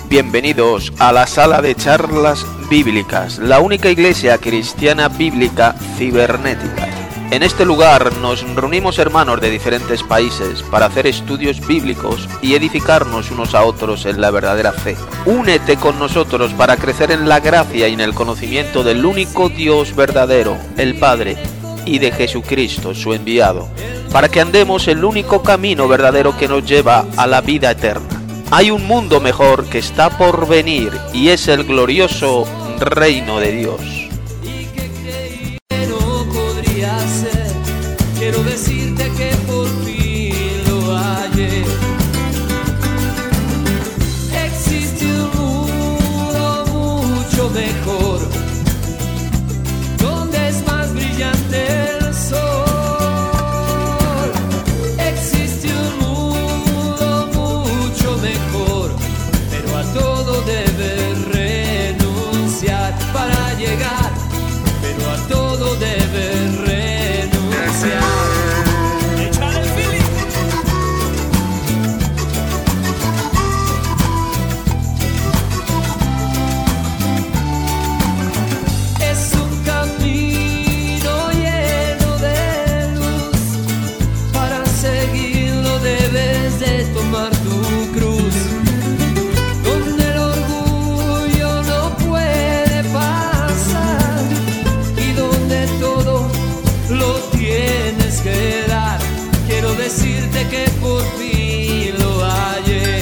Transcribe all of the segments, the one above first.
Bienvenidos a la sala de charlas bíblicas, la única iglesia cristiana bíblica cibernética. En este lugar nos reunimos hermanos de diferentes países para hacer estudios bíblicos y edificarnos unos a otros en la verdadera fe. Únete con nosotros para crecer en la gracia y en el conocimiento del único Dios verdadero, el Padre, y de Jesucristo, su enviado, para que andemos el único camino verdadero que nos lleva a la vida eterna. Hay un mundo mejor que está por venir y es el glorioso reino de Dios. Quiero decirte que por fin lo hallé. Existe un mundo mucho mejor, donde es más brillante el sol. Existe un mundo mucho mejor, pero a todo debes renunciar para llegar, pero a todo debes renunciar. Es un camino lleno de luz, para seguirlo debes de tomar tu cruz, donde el orgullo no puede pasar y donde todo lo tienes que dar. Quiero decirte que por fin lo hallé.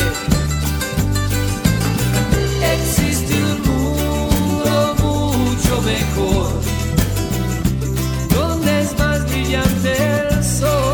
Existe un mundo mucho mejor, donde es más brillante el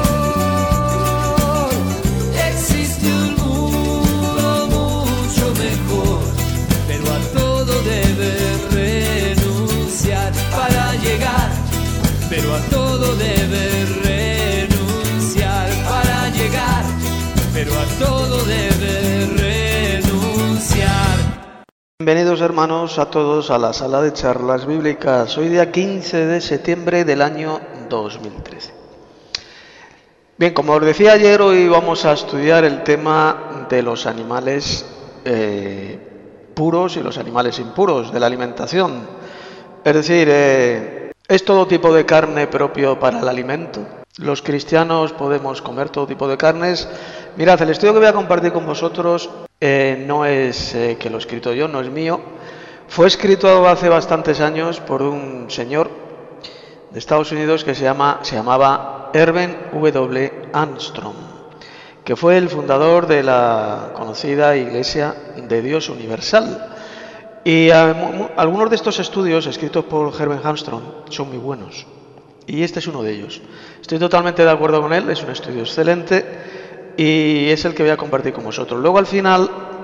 sol. Existe un mundo mucho mejor, pero a todo debes renunciar para llegar, pero a todo debes renunciar para llegar, pero a todo debes renunciar. Bienvenidos hermanos a todos a la sala de charlas bíblicas. Hoy día 15 de septiembre del año 2013. Bien, como os decía ayer, hoy vamos a estudiar el tema de los animales puros y los animales impuros, de la alimentación. Es decir, ¿es todo tipo de carne propio para el alimento? ¿Los cristianos podemos comer todo tipo de carnes? Mirad, el estudio que voy a compartir con vosotros no es que lo he escrito yo, no es mío. Fue escrito hace bastantes años por un señor de Estados Unidos que se llamaba Erwin W. Armstrong, que fue el fundador de la conocida Iglesia de Dios Universal. Y algunos de estos estudios escritos por Erwin Armstrong son muy buenos, y este es uno de ellos. Estoy totalmente de acuerdo con él, es un estudio excelente y es el que voy a compartir con vosotros. Luego al final,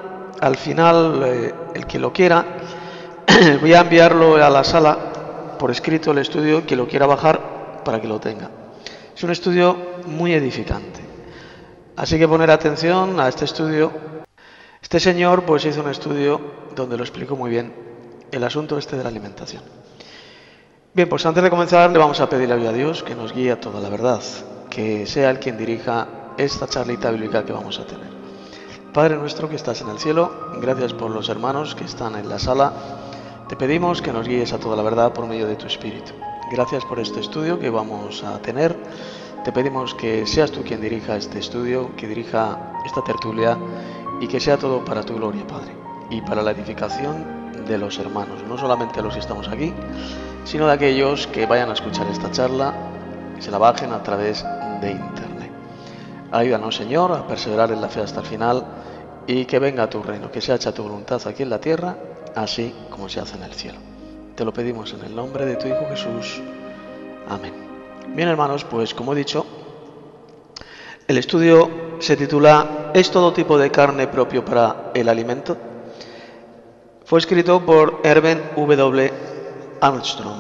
el que lo quiera, voy a enviarlo a la sala por escrito, el estudio, que lo quiera bajar para que lo tenga. Es un estudio muy edificante, así que poner atención a este estudio. Este señor pues hizo un estudio donde lo explicó muy bien el asunto de la alimentación. Bien, pues antes de comenzar le vamos a pedir a Dios que nos guíe a toda la verdad, que sea Él quien dirija esta charlita bíblica que vamos a tener. Padre nuestro que estás en el cielo, gracias por los hermanos que están en la sala. Te pedimos que nos guíes a toda la verdad por medio de tu Espíritu. Gracias por este estudio que vamos a tener. Te pedimos que seas tú quien dirija este estudio, que dirija esta tertulia, y que sea todo para tu gloria, Padre, y para la edificación de los hermanos, no solamente los que estamos aquí, sino de aquellos que vayan a escuchar esta charla, que se la bajen a través de internet. Ayúdanos, Señor, a perseverar en la fe hasta el final y que venga tu reino, que sea hecha tu voluntad aquí en la tierra, así como se hace en el cielo. Te lo pedimos en el nombre de tu Hijo Jesús. Amén. Bien, hermanos, pues como he dicho, el estudio se titula ¿Es todo tipo de carne propio para el alimento? Fue escrito por Erwin W. Armstrong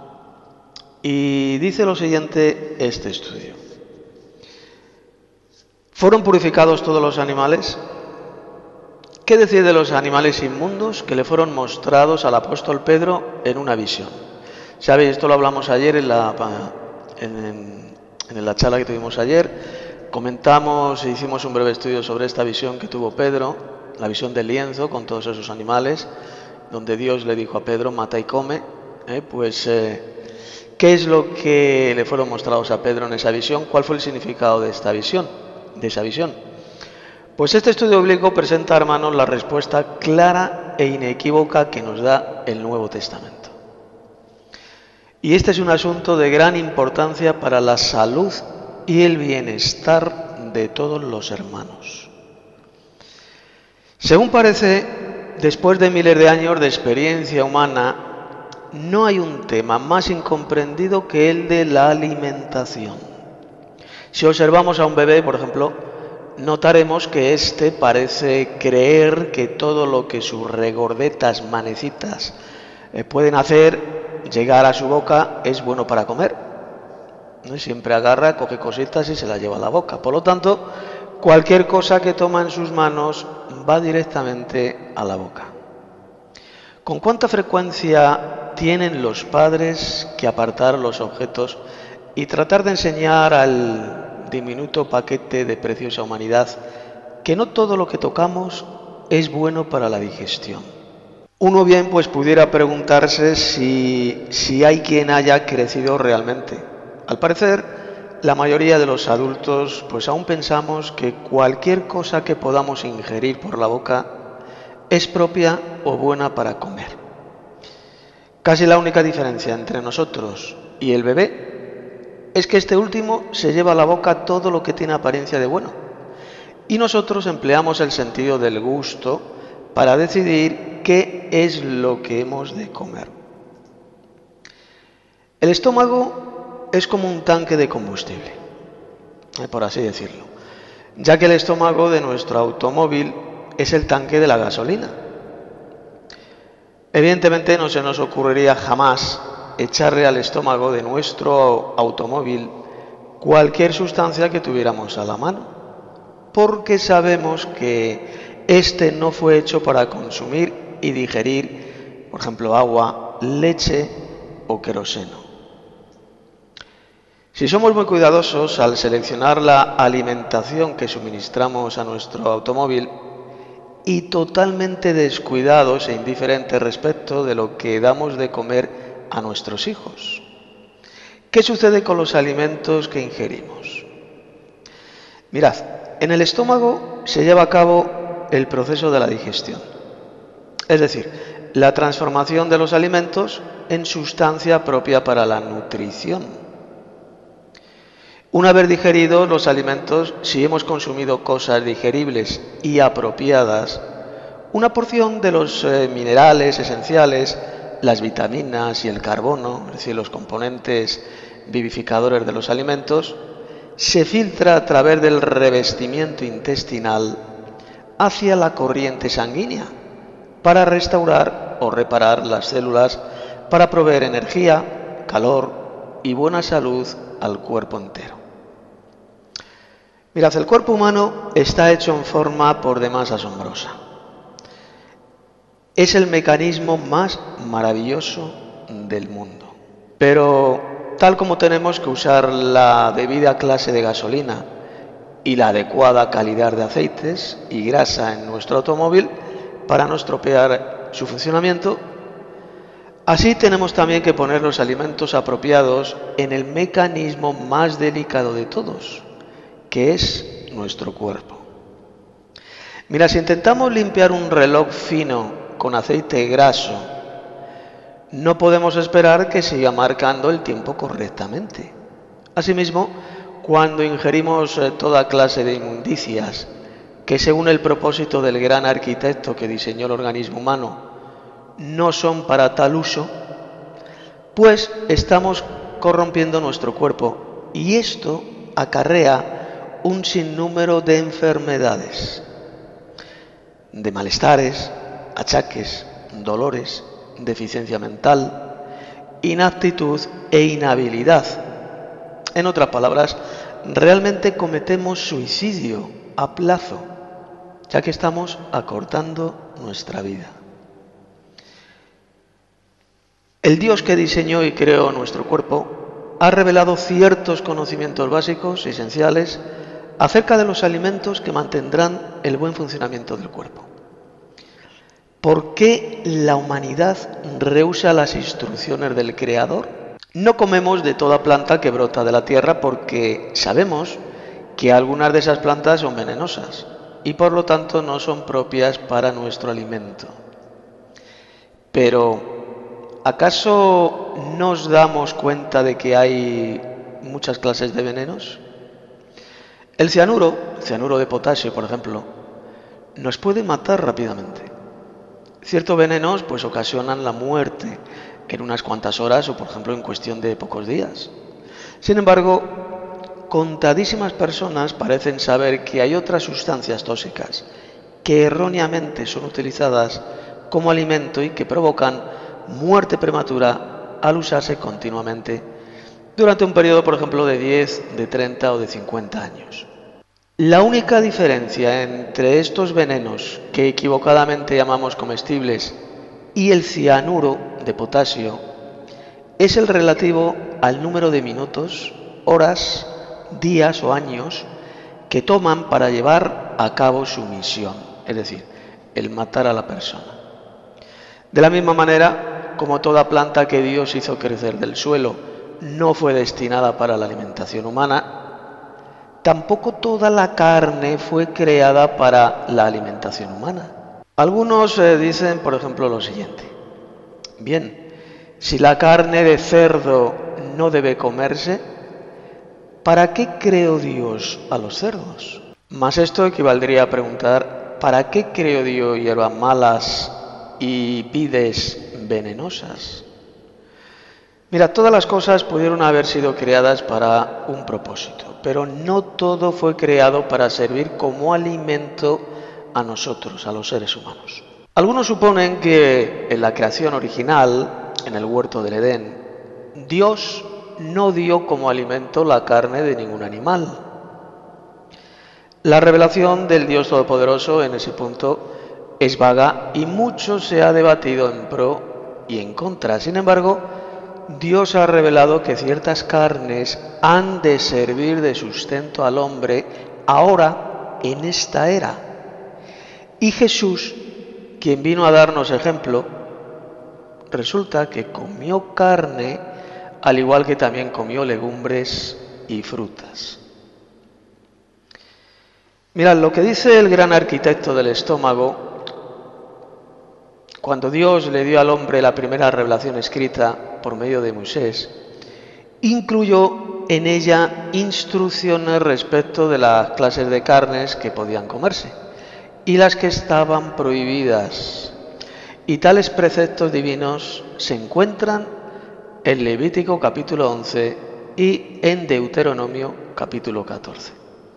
y dice lo siguiente este estudio. ¿Fueron purificados todos los animales? ¿Qué decir de los animales inmundos que le fueron mostrados al apóstol Pedro en una visión? Sabéis, esto lo hablamos ayer en la charla que tuvimos ayer. Comentamos e hicimos un breve estudio sobre esta visión que tuvo Pedro la visión del lienzo con todos esos animales, donde Dios le dijo a Pedro, mata y come, ¿qué es lo que le fueron mostrados a Pedro en esa visión? ¿Cuál fue el significado de esa visión? Pues este estudio bíblico presenta, hermanos, la respuesta clara e inequívoca que nos da el Nuevo Testamento. Y este es un asunto de gran importancia para la salud y el bienestar de todos los hermanos. Según parece, después de miles de años de experiencia humana, no hay un tema más incomprendido que el de la alimentación. Si observamos a un bebé, por ejemplo, notaremos que éste parece creer que todo lo que sus regordetas manecitas pueden hacer llegar a su boca es bueno para comer. Siempre agarra, coge cositas y se las lleva a la boca. Por lo tanto, cualquier cosa que toma en sus manos va directamente a la boca. ¿Con cuánta frecuencia tienen los padres que apartar los objetos y tratar de enseñar al diminuto paquete de preciosa humanidad que no todo lo que tocamos es bueno para la digestión? Uno bien pues pudiera preguntarse si hay quien haya crecido realmente. Al parecer, la mayoría de los adultos pues aún pensamos que cualquier cosa que podamos ingerir por la boca es propia o buena para comer. Casi la única diferencia entre nosotros y el bebé es que este último se lleva a la boca todo lo que tiene apariencia de bueno y nosotros empleamos el sentido del gusto para decidir qué es lo que hemos de comer. El estómago es como un tanque de combustible, por así decirlo, ya que el estómago de nuestro automóvil es el tanque de la gasolina. Evidentemente no se nos ocurriría jamás echarle al estómago de nuestro automóvil cualquier sustancia que tuviéramos a la mano, porque sabemos que este no fue hecho para consumir y digerir, por ejemplo, agua, leche o queroseno. Si somos muy cuidadosos al seleccionar la alimentación que suministramos a nuestro automóvil y totalmente descuidados e indiferentes respecto de lo que damos de comer a nuestros hijos, ¿qué sucede con los alimentos que ingerimos? Mirad, en el estómago se lleva a cabo el proceso de la digestión, es decir, la transformación de los alimentos en sustancia propia para la nutrición. Una vez digeridos los alimentos, si hemos consumido cosas digeribles y apropiadas, una porción de los minerales esenciales, las vitaminas y el carbono, es decir, los componentes vivificadores de los alimentos, se filtra a través del revestimiento intestinal hacia la corriente sanguínea para restaurar o reparar las células, para proveer energía, calor y buena salud al cuerpo entero. Mirad, el cuerpo humano está hecho en forma por demás asombrosa. Es el mecanismo más maravilloso del mundo. Pero tal como tenemos que usar la debida clase de gasolina y la adecuada calidad de aceites y grasa en nuestro automóvil para no estropear su funcionamiento, así tenemos también que poner los alimentos apropiados en el mecanismo más delicado de todos, que es nuestro cuerpo. Mira, si intentamos limpiar un reloj fino con aceite graso, no podemos esperar que siga marcando el tiempo correctamente. Asimismo, cuando ingerimos toda clase de inmundicias, que según el propósito del gran arquitecto que diseñó el organismo humano, no son para tal uso, pues estamos corrompiendo nuestro cuerpo y esto acarrea un sinnúmero de enfermedades, de malestares, achaques, dolores, deficiencia mental, inaptitud e inhabilidad. En otras palabras, realmente cometemos suicidio a plazo, ya que estamos acortando nuestra vida. El Dios que diseñó y creó nuestro cuerpo ha revelado ciertos conocimientos básicos y esenciales acerca de los alimentos que mantendrán el buen funcionamiento del cuerpo. ¿Por qué la humanidad rehúsa las instrucciones del Creador? No comemos de toda planta que brota de la tierra porque sabemos que algunas de esas plantas son venenosas y por lo tanto no son propias para nuestro alimento. Pero, ¿acaso nos damos cuenta de que hay muchas clases de venenos? El cianuro de potasio, por ejemplo, nos puede matar rápidamente. Ciertos venenos pues ocasionan la muerte en unas cuantas horas o, por ejemplo, en cuestión de pocos días. Sin embargo, contadísimas personas parecen saber que hay otras sustancias tóxicas que erróneamente son utilizadas como alimento y que provocan muerte prematura al usarse continuamente durante un periodo, por ejemplo, de 10, de 30 o de 50 años. La única diferencia entre estos venenos que equivocadamente llamamos comestibles y el cianuro de potasio es el relativo al número de minutos, horas, días o años que toman para llevar a cabo su misión, es decir, el matar a la persona. De la misma manera, como toda planta que Dios hizo crecer del suelo no fue destinada para la alimentación humana, tampoco toda la carne fue creada para la alimentación humana. Algunos dicen, por ejemplo, lo siguiente: bien, si la carne de cerdo no debe comerse, ¿para qué creó Dios a los cerdos? Mas esto equivaldría a preguntar: ¿para qué creó Dios hierbas malas y vides venenosas? Mira, todas las cosas pudieron haber sido creadas para un propósito, pero no todo fue creado para servir como alimento a nosotros, a los seres humanos. Algunos suponen que en la creación original, en el huerto del Edén, Dios no dio como alimento la carne de ningún animal. La revelación del Dios Todopoderoso en ese punto es vaga y mucho se ha debatido en pro y en contra. Sin embargo, Dios ha revelado que ciertas carnes han de servir de sustento al hombre ahora en esta era. Y Jesús, quien vino a darnos ejemplo, resulta que comió carne al igual que también comió legumbres y frutas. Mirad, lo que dice el gran arquitecto del estómago, cuando Dios le dio al hombre la primera revelación escrita por medio de Moisés, incluyó en ella instrucciones respecto de las clases de carnes que podían comerse y las que estaban prohibidas. Y tales preceptos divinos se encuentran en Levítico capítulo 11 y en Deuteronomio capítulo 14.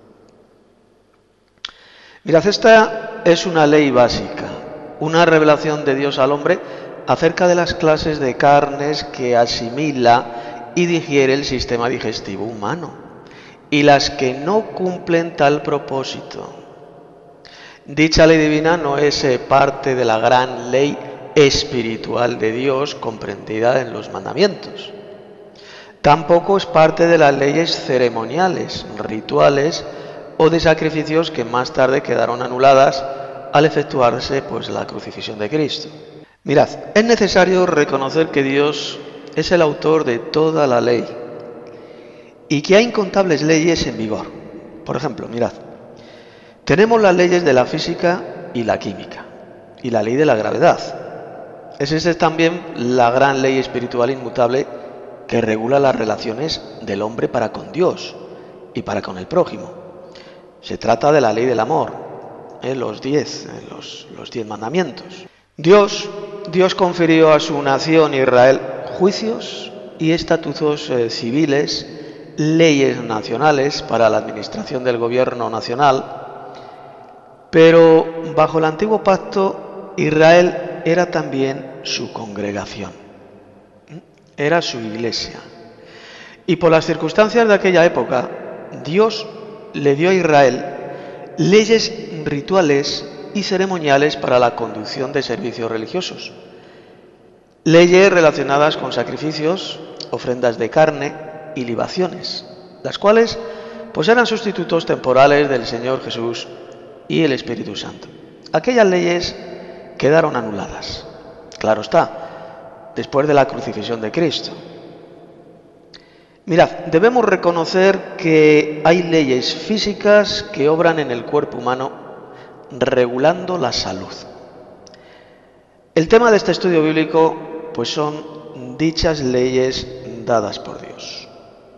Mirad, esta es una ley básica, una revelación de Dios al hombre acerca de las clases de carnes que asimila y digiere el sistema digestivo humano y las que no cumplen tal propósito. Dicha ley divina no es parte de la gran ley espiritual de Dios comprendida en los mandamientos. Tampoco es parte de las leyes ceremoniales, rituales o de sacrificios que más tarde quedaron anuladas al efectuarse la crucifixión de Cristo. Mirad, es necesario reconocer que Dios es el autor de toda la ley y que hay incontables leyes en vigor. Por ejemplo, mirad, tenemos las leyes de la física y la química y la ley de la gravedad. Esa es también la gran ley espiritual inmutable que regula las relaciones del hombre para con Dios y para con el prójimo. Se trata de la ley del amor, los 10 mandamientos. Dios confirió a su nación Israel juicios y estatutos civiles, leyes nacionales para la administración del gobierno nacional, pero bajo el antiguo pacto Israel era también su congregación, era su iglesia. Y por las circunstancias de aquella época, Dios le dio a Israel leyes rituales y ceremoniales para la conducción de servicios religiosos. Leyes relacionadas con sacrificios, ofrendas de carne y libaciones, las cuales eran sustitutos temporales del Señor Jesús y el Espíritu Santo. Aquellas leyes quedaron anuladas. Claro está, después de la crucifixión de Cristo. Mirad, debemos reconocer que hay leyes físicas que obran en el cuerpo humano regulando la salud. El tema de este estudio bíblico pues son dichas leyes dadas por Dios.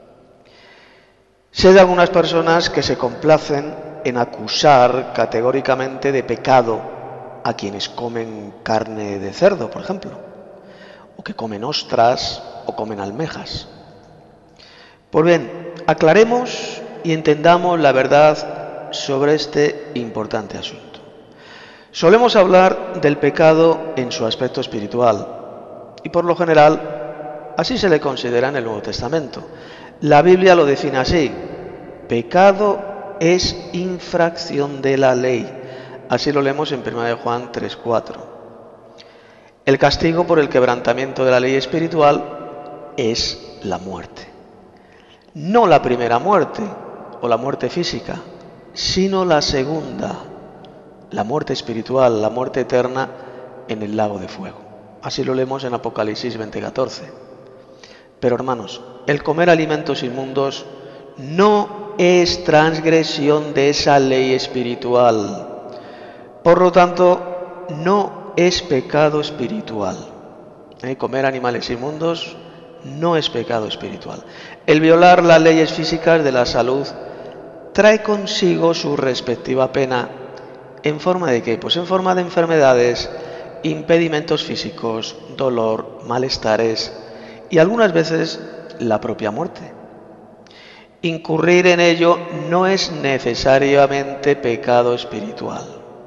Sé de algunas personas que se complacen en acusar categóricamente de pecado a quienes comen carne de cerdo, por ejemplo, o que comen ostras o comen almejas. Pues bien, aclaremos y entendamos la verdad sobre este importante asunto. Solemos hablar del pecado en su aspecto espiritual y por lo general así se le considera en el Nuevo Testamento. La Biblia lo define así: pecado es infracción de la ley. Así lo leemos en 1 Juan 3:4. El castigo por el quebrantamiento de la ley espiritual es la muerte. No la primera muerte o la muerte física, sino la segunda, la muerte espiritual, la muerte eterna en el lago de fuego. Así lo leemos en Apocalipsis 20:14. Pero hermanos, el comer alimentos inmundos no es transgresión de esa ley espiritual. Por lo tanto, no es pecado espiritual. Comer animales inmundos no es pecado espiritual. El violar las leyes físicas de la salud trae consigo su respectiva pena. ¿En forma de qué? Pues en forma de enfermedades, impedimentos físicos, dolor, malestares y algunas veces la propia muerte. Incurrir en ello no es necesariamente pecado espiritual.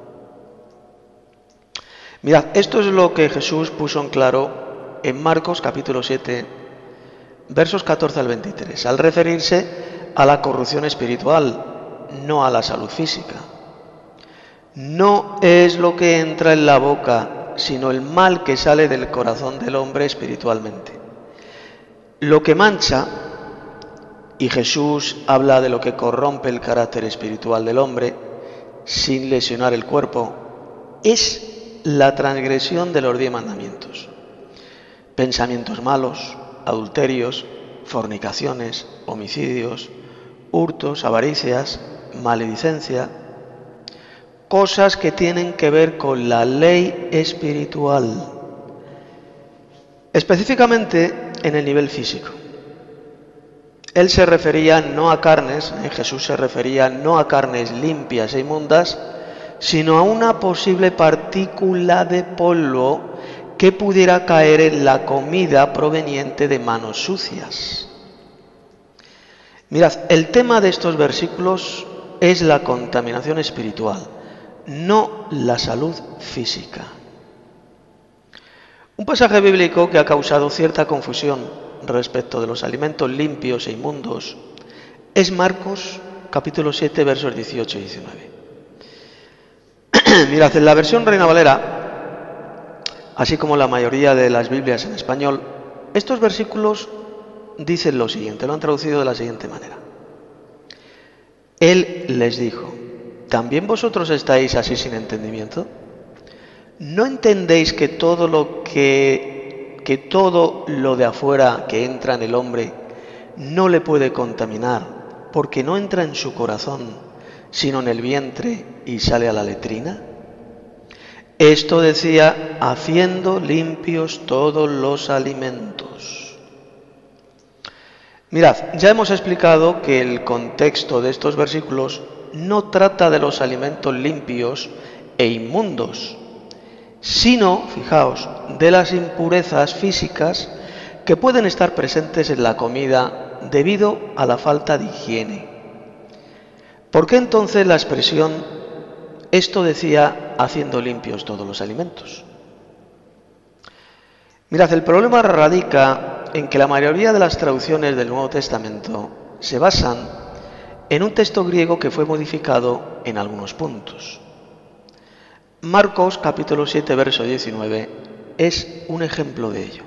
Mirad, esto es lo que Jesús puso en claro en Marcos capítulo 7, versos 14 al 23, al referirse a la corrupción espiritual, no a la salud física. No es lo que entra en la boca, sino el mal que sale del corazón del hombre espiritualmente. Lo que mancha, y Jesús habla de lo que corrompe el carácter espiritual del hombre, sin lesionar el cuerpo, es la transgresión de los 10 mandamientos. Pensamientos malos, adulterios, fornicaciones, homicidios, hurtos, avaricias, maledicencia, cosas que tienen que ver con la ley espiritual, específicamente en el nivel físico. Él se refería no a carnes, Jesús se refería no a carnes limpias e inmundas, sino a una posible partícula de polvo que pudiera caer en la comida proveniente de manos sucias. Mirad, el tema de estos versículos es la contaminación espiritual, no la salud física. Un pasaje bíblico que ha causado cierta confusión respecto de los alimentos limpios e inmundos es Marcos capítulo 7 versos 18 y 19. Mirad, en la versión Reina Valera, así como la mayoría de las Biblias en español, estos versículos dicen lo siguiente, lo han traducido de la siguiente manera. Él les dijo: ¿también vosotros estáis así sin entendimiento? ¿No entendéis que todo lo de afuera que entra en el hombre no le puede contaminar, porque no entra en su corazón, sino en el vientre y sale a la letrina? Esto decía, haciendo limpios todos los alimentos. Mirad, ya hemos explicado que el contexto de estos versículos no trata de los alimentos limpios e inmundos, sino, fijaos, de las impurezas físicas que pueden estar presentes en la comida debido a la falta de higiene. ¿Por qué entonces la expresión, esto decía, haciendo limpios todos los alimentos? Mirad, el problema radica en que la mayoría de las traducciones del Nuevo Testamento se basan en un texto griego que fue modificado en algunos puntos. Marcos capítulo 7 verso 19 es un ejemplo de ello.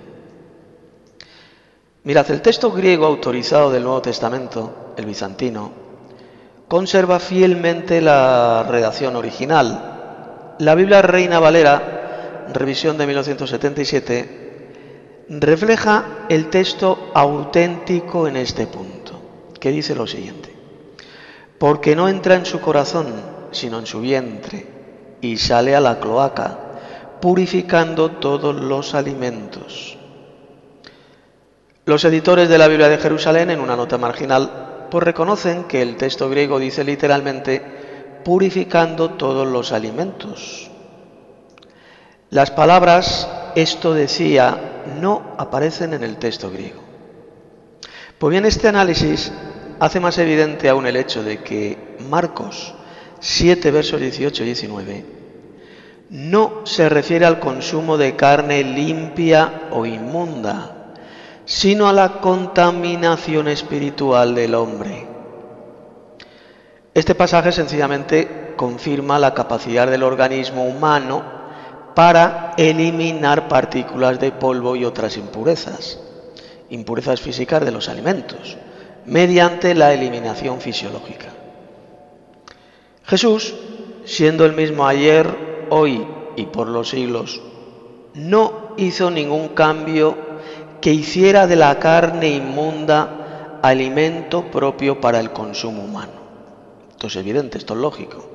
Mirad, el texto griego autorizado del Nuevo Testamento, el bizantino, conserva fielmente la redacción original. La Biblia Reina Valera revisión de 1977, refleja el texto auténtico en este punto, que dice lo siguiente: porque no entra en su corazón, sino en su vientre, y sale a la cloaca, purificando todos los alimentos. Los editores de la Biblia de Jerusalén, en una nota marginal, pues reconocen que el texto griego dice literalmente purificando todos los alimentos. Las palabras esto decía no aparecen en el texto griego. Pues bien, este análisis hace más evidente aún el hecho de que Marcos 7, versos 18 y 19 no se refiere al consumo de carne limpia o inmunda, sino a la contaminación espiritual del hombre. Este pasaje sencillamente confirma la capacidad del organismo humano para eliminar partículas de polvo y otras impurezas físicas de los alimentos, mediante la eliminación fisiológica. Jesús, siendo el mismo ayer, hoy y por los siglos, no hizo ningún cambio que hiciera de la carne inmunda alimento propio para el consumo humano. Esto es evidente, esto es lógico.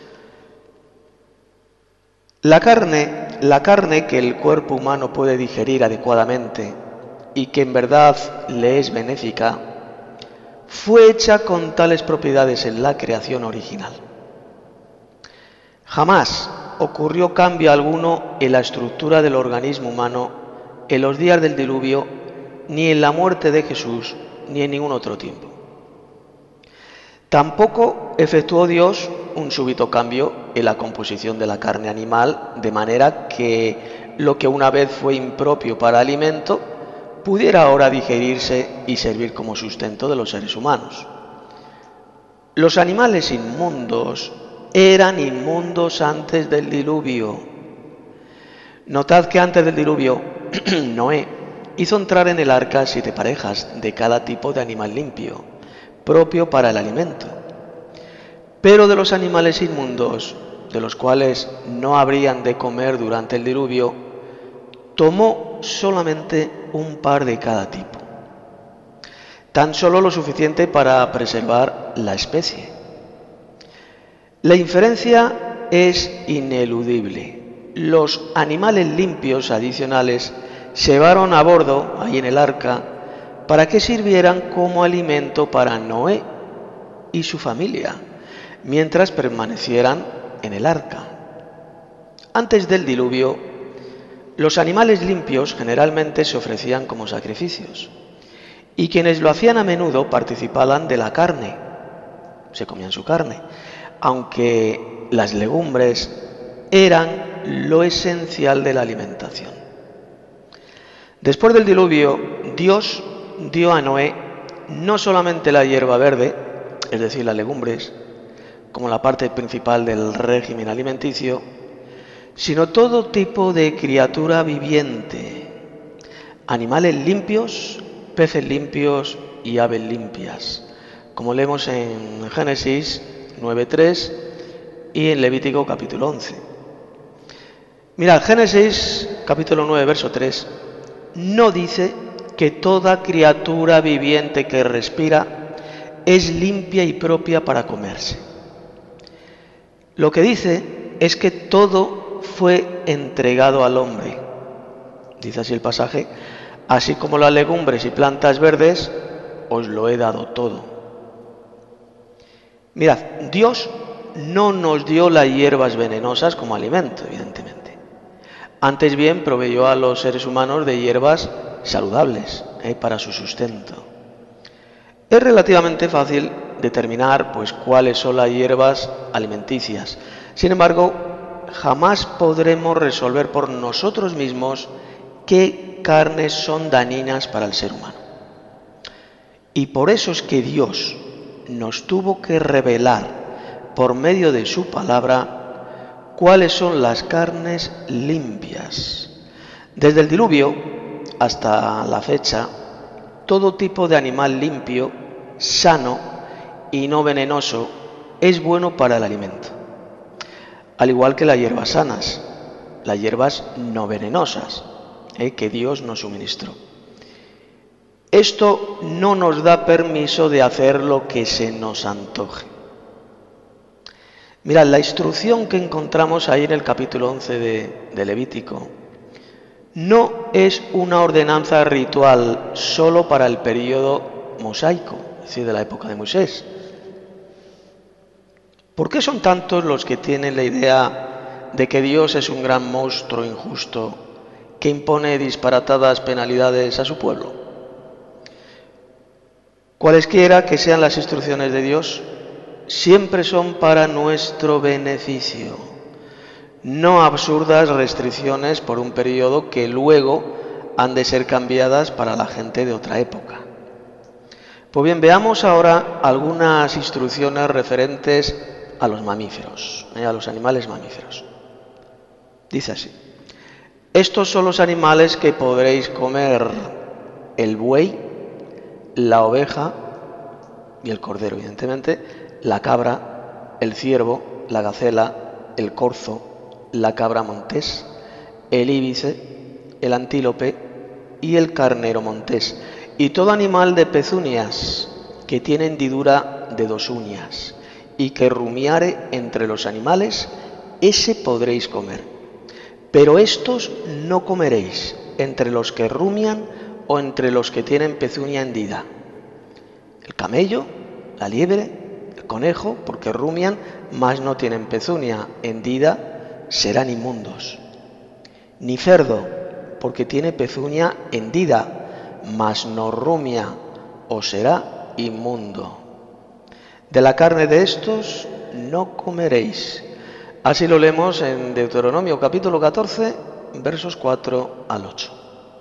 La carne que el cuerpo humano puede digerir adecuadamente y que en verdad le es benéfica, fue hecha con tales propiedades en la creación original. Jamás ocurrió cambio alguno en la estructura del organismo humano en los días del diluvio, ni en la muerte de Jesús, ni en ningún otro tiempo. Tampoco efectuó Dios un súbito cambio en la composición de la carne animal, de manera que lo que una vez fue impropio para alimento, pudiera ahora digerirse y servir como sustento de los seres humanos. Los animales inmundos eran inmundos antes del diluvio. Notad que antes del diluvio, Noé hizo entrar en el arca 7 parejas de cada tipo de animal limpio, propio para el alimento. Pero de los animales inmundos, de los cuales no habrían de comer durante el diluvio, tomó solamente un par de cada tipo. Tan solo lo suficiente para preservar la especie. La inferencia es ineludible. Los animales limpios adicionales se llevaron a bordo, ahí en el arca, para que sirvieran como alimento para Noé y su familia, mientras permanecieran en el arca. Antes del diluvio, los animales limpios generalmente se ofrecían como sacrificios, y quienes lo hacían a menudo participaban de la carne, se comían su carne, aunque las legumbres eran lo esencial de la alimentación. Después del diluvio, Dios dio a Noé no solamente la hierba verde, es decir, las legumbres, como la parte principal del régimen alimenticio, sino todo tipo de criatura viviente, animales limpios, peces limpios y aves limpias, como leemos en Génesis 9:3 y en Levítico capítulo 11. Mirad, Génesis capítulo 9, verso 3, no dice que toda criatura viviente que respira es limpia y propia para comerse. Lo que dice es que todo fue entregado al hombre. Dice así el pasaje: así como las legumbres y plantas verdes, os lo he dado todo. Mirad, Dios no nos dio las hierbas venenosas como alimento, evidentemente. Antes bien proveyó a los seres humanos de hierbas saludables para su sustento. Es relativamente fácil determinar cuáles son las hierbas alimenticias. Sin embargo, jamás podremos resolver por nosotros mismos qué carnes son dañinas para el ser humano. Y por eso es que Dios nos tuvo que revelar por medio de su palabra cuáles son las carnes limpias. Desde el diluvio hasta la fecha, todo tipo de animal limpio, sano y no venenoso es bueno para el alimento, al igual que las hierbas sanas, las hierbas no venenosas, que Dios nos suministró. Esto no nos da permiso de hacer lo que se nos antoje. Mirad, la instrucción que encontramos ahí en el capítulo 11 de Levítico no es una ordenanza ritual solo para el periodo mosaico, es decir, de la época de Moisés. ¿Por qué son tantos los que tienen la idea de que Dios es un gran monstruo injusto que impone disparatadas penalidades a su pueblo? Cualesquiera que sean las instrucciones de Dios, siempre son para nuestro beneficio, no absurdas restricciones por un periodo que luego han de ser cambiadas para la gente de otra época. Pues bien, veamos ahora algunas instrucciones referentes a los mamíferos, a los animales mamíferos. Dice así: estos son los animales que podréis comer: el buey, la oveja y el cordero, evidentemente, la cabra, el ciervo, la gacela, el corzo, la cabra montés, el íbice, el antílope y el carnero montés, y todo animal de pezuñas que tiene hendidura de 2 uñas y que rumiare entre los animales, ese podréis comer. Pero estos no comeréis entre los que rumian o entre los que tienen pezuña hendida: el camello, la liebre, el conejo, porque rumian, mas no tienen pezuña hendida, serán inmundos. Ni cerdo, porque tiene pezuña hendida, mas no rumia, o será inmundo. De la carne de estos no comeréis. Así lo leemos en Deuteronomio capítulo 14, versos 4 al 8.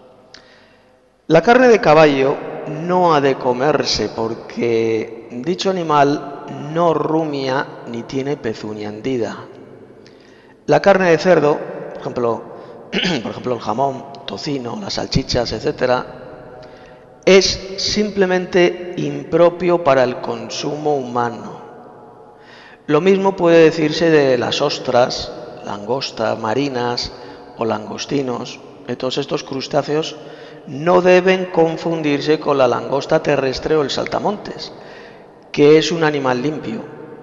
La carne de caballo no ha de comerse porque dicho animal no rumia ni tiene pezuña hendida. La carne de cerdo, por ejemplo el jamón, tocino, las salchichas, etc., es simplemente impropio para el consumo humano. Lo mismo puede decirse de las ostras, langostas marinas o langostinos. Todos estos crustáceos no deben confundirse con la langosta terrestre o el saltamontes, que es un animal limpio.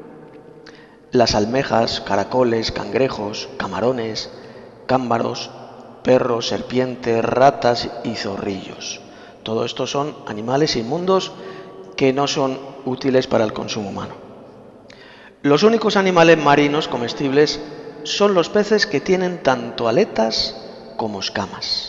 Las almejas, caracoles, cangrejos, camarones, cámbaros, perros, serpientes, ratas y zorrillos. Todo esto son animales inmundos que no son útiles para el consumo humano. Los únicos animales marinos comestibles son los peces que tienen tanto aletas como escamas.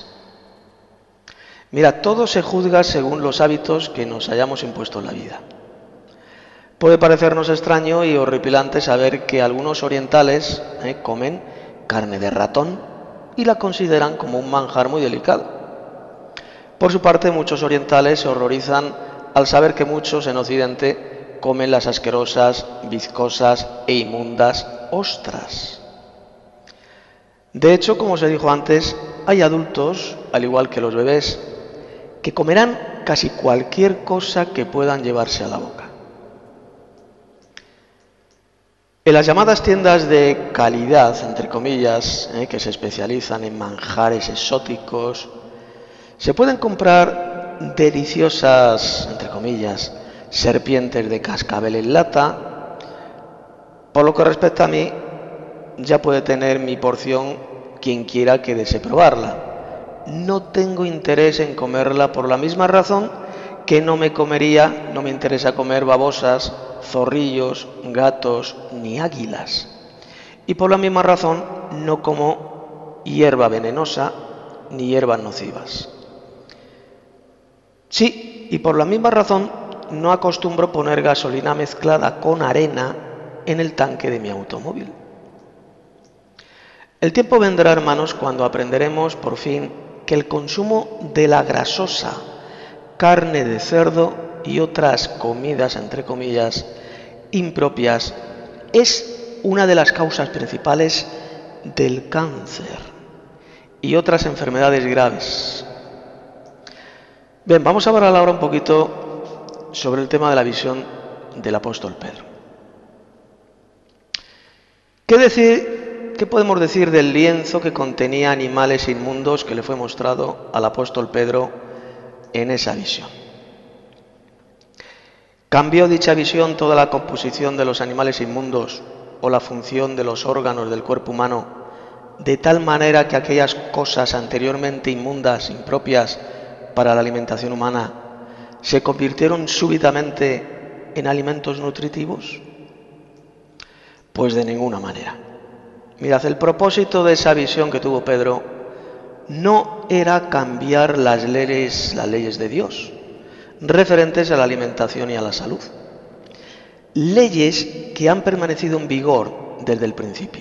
Mira, todo se juzga según los hábitos que nos hayamos impuesto en la vida. Puede parecernos extraño y horripilante saber que algunos orientales comen carne de ratón y la consideran como un manjar muy delicado. Por su parte, muchos orientales se horrorizan al saber que muchos en Occidente comen las asquerosas, viscosas e inmundas ostras. De hecho, como se dijo antes, hay adultos, al igual que los bebés, que comerán casi cualquier cosa que puedan llevarse a la boca. En las llamadas tiendas de calidad, entre comillas, que se especializan en manjares exóticos, se pueden comprar deliciosas, entre comillas, serpientes de cascabel en lata. Por lo que respecta a mí, ya puede tener mi porción quien quiera que desee probarla. No tengo interés en comerla por la misma razón que no me interesa comer babosas, zorrillos, gatos ni águilas. Y por la misma razón no como hierba venenosa ni hierbas nocivas. Sí, y por la misma razón no acostumbro poner gasolina mezclada con arena en el tanque de mi automóvil. El tiempo vendrá, hermanos, cuando aprenderemos por fin que el consumo de la grasosa carne de cerdo y otras comidas, entre comillas, impropias, es una de las causas principales del cáncer y otras enfermedades graves. Bien, vamos a hablar ahora un poquito sobre el tema de la visión del apóstol Pedro. ¿Qué decir ¿qué podemos decir del lienzo que contenía animales inmundos que le fue mostrado al apóstol Pedro en esa visión? ¿Cambió dicha visión toda la composición de los animales inmundos o la función de los órganos del cuerpo humano, de tal manera que aquellas cosas anteriormente inmundas, impropias para la alimentación humana, se convirtieron súbitamente en alimentos nutritivos? Pues de ninguna manera. Mirad, el propósito de esa visión que tuvo Pedro no era cambiar las leyes de Dios referentes a la alimentación y a la salud. Leyes que han permanecido en vigor desde el principio.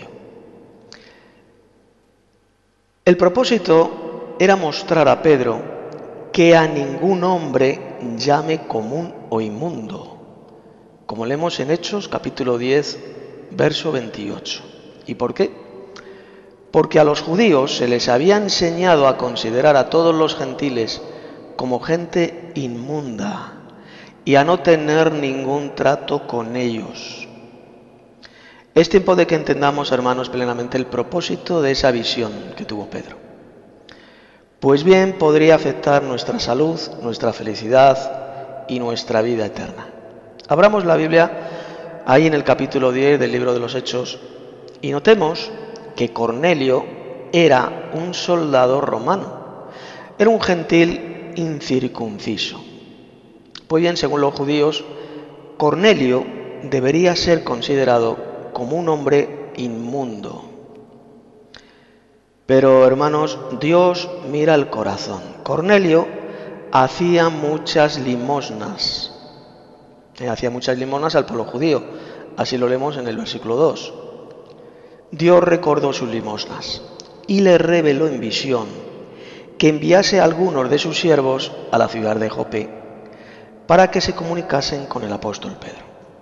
El propósito era mostrar a Pedro que a ningún hombre llame común o inmundo, como leemos en Hechos capítulo 10, verso 28. ¿Y por qué? Porque a los judíos se les había enseñado a considerar a todos los gentiles como gente inmunda y a no tener ningún trato con ellos. Es tiempo de que entendamos, hermanos, plenamente el propósito de esa visión que tuvo Pedro. Pues bien, podría afectar nuestra salud, nuestra felicidad y nuestra vida eterna. Abramos la Biblia ahí en el capítulo 10 del libro de los Hechos y notemos que Cornelio era un soldado romano, era un gentil incircunciso. Pues bien, según los judíos, Cornelio debería ser considerado como un hombre inmundo. Pero, hermanos, Dios mira el corazón. Cornelio hacía muchas limosnas. Hacía muchas limosnas al pueblo judío. Así lo leemos en el versículo 2. Dios recordó sus limosnas y le reveló en visión que enviase a algunos de sus siervos a la ciudad de Jope para que se comunicasen con el apóstol Pedro.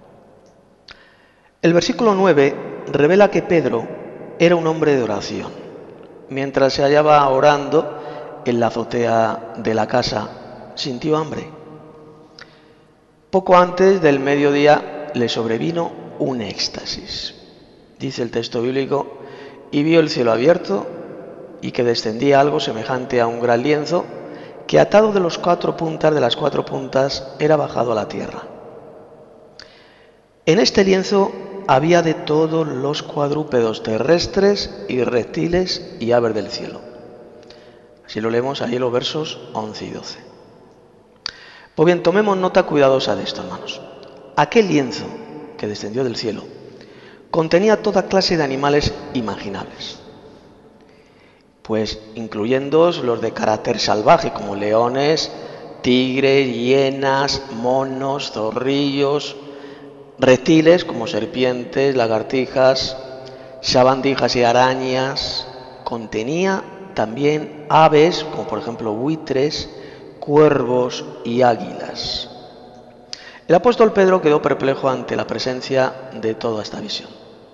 El versículo 9 revela que Pedro era un hombre de oración. Mientras se hallaba orando en la azotea de la casa, sintió hambre. Poco antes del mediodía le sobrevino un éxtasis. Dice el texto bíblico, y vio el cielo abierto y que descendía algo semejante a un gran lienzo que atado de las cuatro puntas era bajado a la tierra. En este lienzo había de todos los cuadrúpedos terrestres y reptiles y aves del cielo. Así lo leemos ahí en los versos 11 y 12. Pues bien, tomemos nota cuidadosa de esto, hermanos. Aquel lienzo que descendió del cielo contenía toda clase de animales imaginables, pues incluyendo los de carácter salvaje, como leones, tigres, hienas, monos, zorrillos, reptiles como serpientes, lagartijas, sabandijas y arañas. Contenía también aves, como por ejemplo buitres, cuervos y águilas. El apóstol Pedro quedó perplejo ante la presencia de toda esta visión.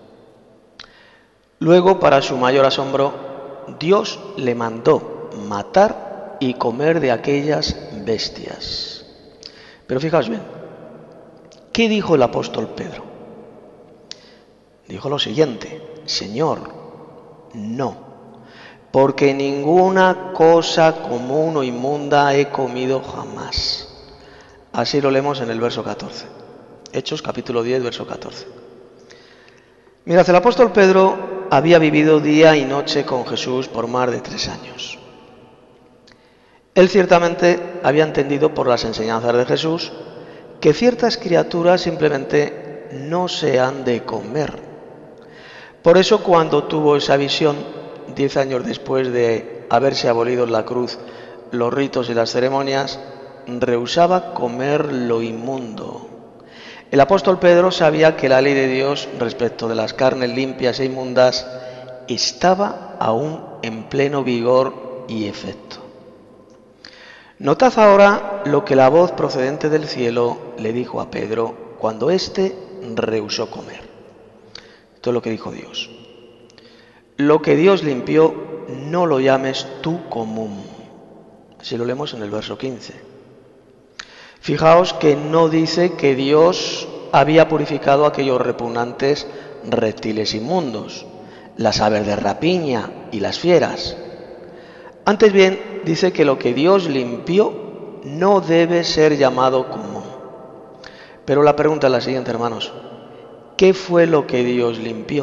Luego, para su mayor asombro, Dios le mandó matar y comer de aquellas bestias. Pero fijaos bien, ¿qué dijo el apóstol Pedro? Dijo lo siguiente: Señor, no, porque ninguna cosa común o inmunda he comido jamás. Así lo leemos en el verso 14. Hechos capítulo 10, verso 14. Mirad, el apóstol Pedro había vivido día y noche con Jesús por más de 3 años. Él ciertamente había entendido por las enseñanzas de Jesús que ciertas criaturas simplemente no se han de comer. Por eso, cuando tuvo esa visión, 10 años después de haberse abolido en la cruz los ritos y las ceremonias, rehusaba comer lo inmundo. El apóstol Pedro sabía que la ley de Dios respecto de las carnes limpias e inmundas estaba aún en pleno vigor y efecto. Notad ahora lo que la voz procedente del cielo le dijo a Pedro cuando éste rehusó comer. Esto es lo que dijo Dios. Lo que Dios limpió, no lo llames tú común. Así lo leemos en el verso 15. Fijaos que no dice que Dios había purificado aquellos repugnantes reptiles inmundos. las aves de rapiña y las fieras. Antes bien, dice que lo que Dios limpió no debe ser llamado común. Pero la pregunta es la siguiente, hermanos. ¿Qué fue lo que Dios limpió?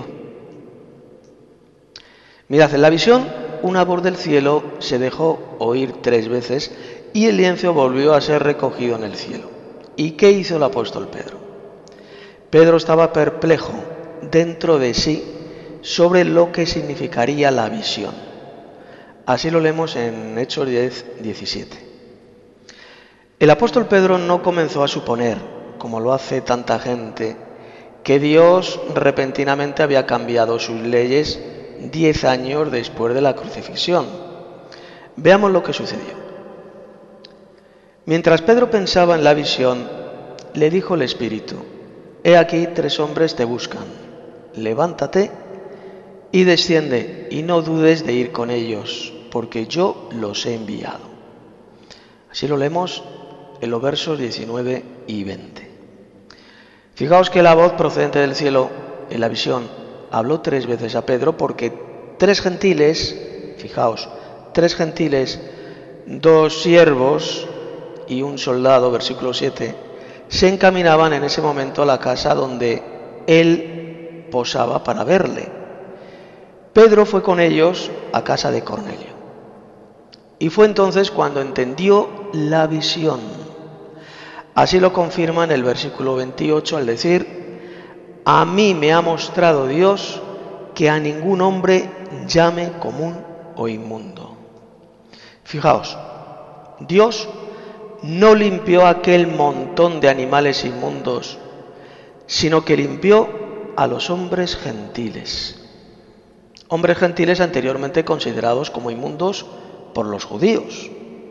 Mirad, en la visión, una voz del cielo se dejó oír 3 veces y el lienzo volvió a ser recogido en el cielo. ¿Y qué hizo el apóstol Pedro? Pedro estaba perplejo dentro de sí sobre lo que significaría la visión. Así lo leemos en Hechos 10, 17. El apóstol Pedro no comenzó a suponer, como lo hace tanta gente, que Dios repentinamente había cambiado sus leyes 10 años después de la crucifixión. Veamos lo que sucedió. Mientras Pedro pensaba en la visión, le dijo el Espíritu: «He aquí 3 hombres te buscan. Levántate y desciende, y no dudes de ir con ellos, porque yo los he enviado». Así lo leemos en los versos 19 y 20. Fijaos que la voz procedente del cielo, en la visión, habló 3 veces a Pedro, porque 3 gentiles, fijaos, 3 gentiles, 2 siervos y un soldado, versículo 7, se encaminaban en ese momento a la casa donde él posaba para verle. Pedro fue con ellos a casa de Cornelio. Y fue entonces cuando entendió la visión. Así lo confirma en el versículo 28 al decir: «A mí me ha mostrado Dios que a ningún hombre llame común o inmundo». Fijaos, Dios no limpió aquel montón de animales inmundos, sino que limpió a los hombres gentiles. Hombres gentiles anteriormente considerados como inmundos por los judíos.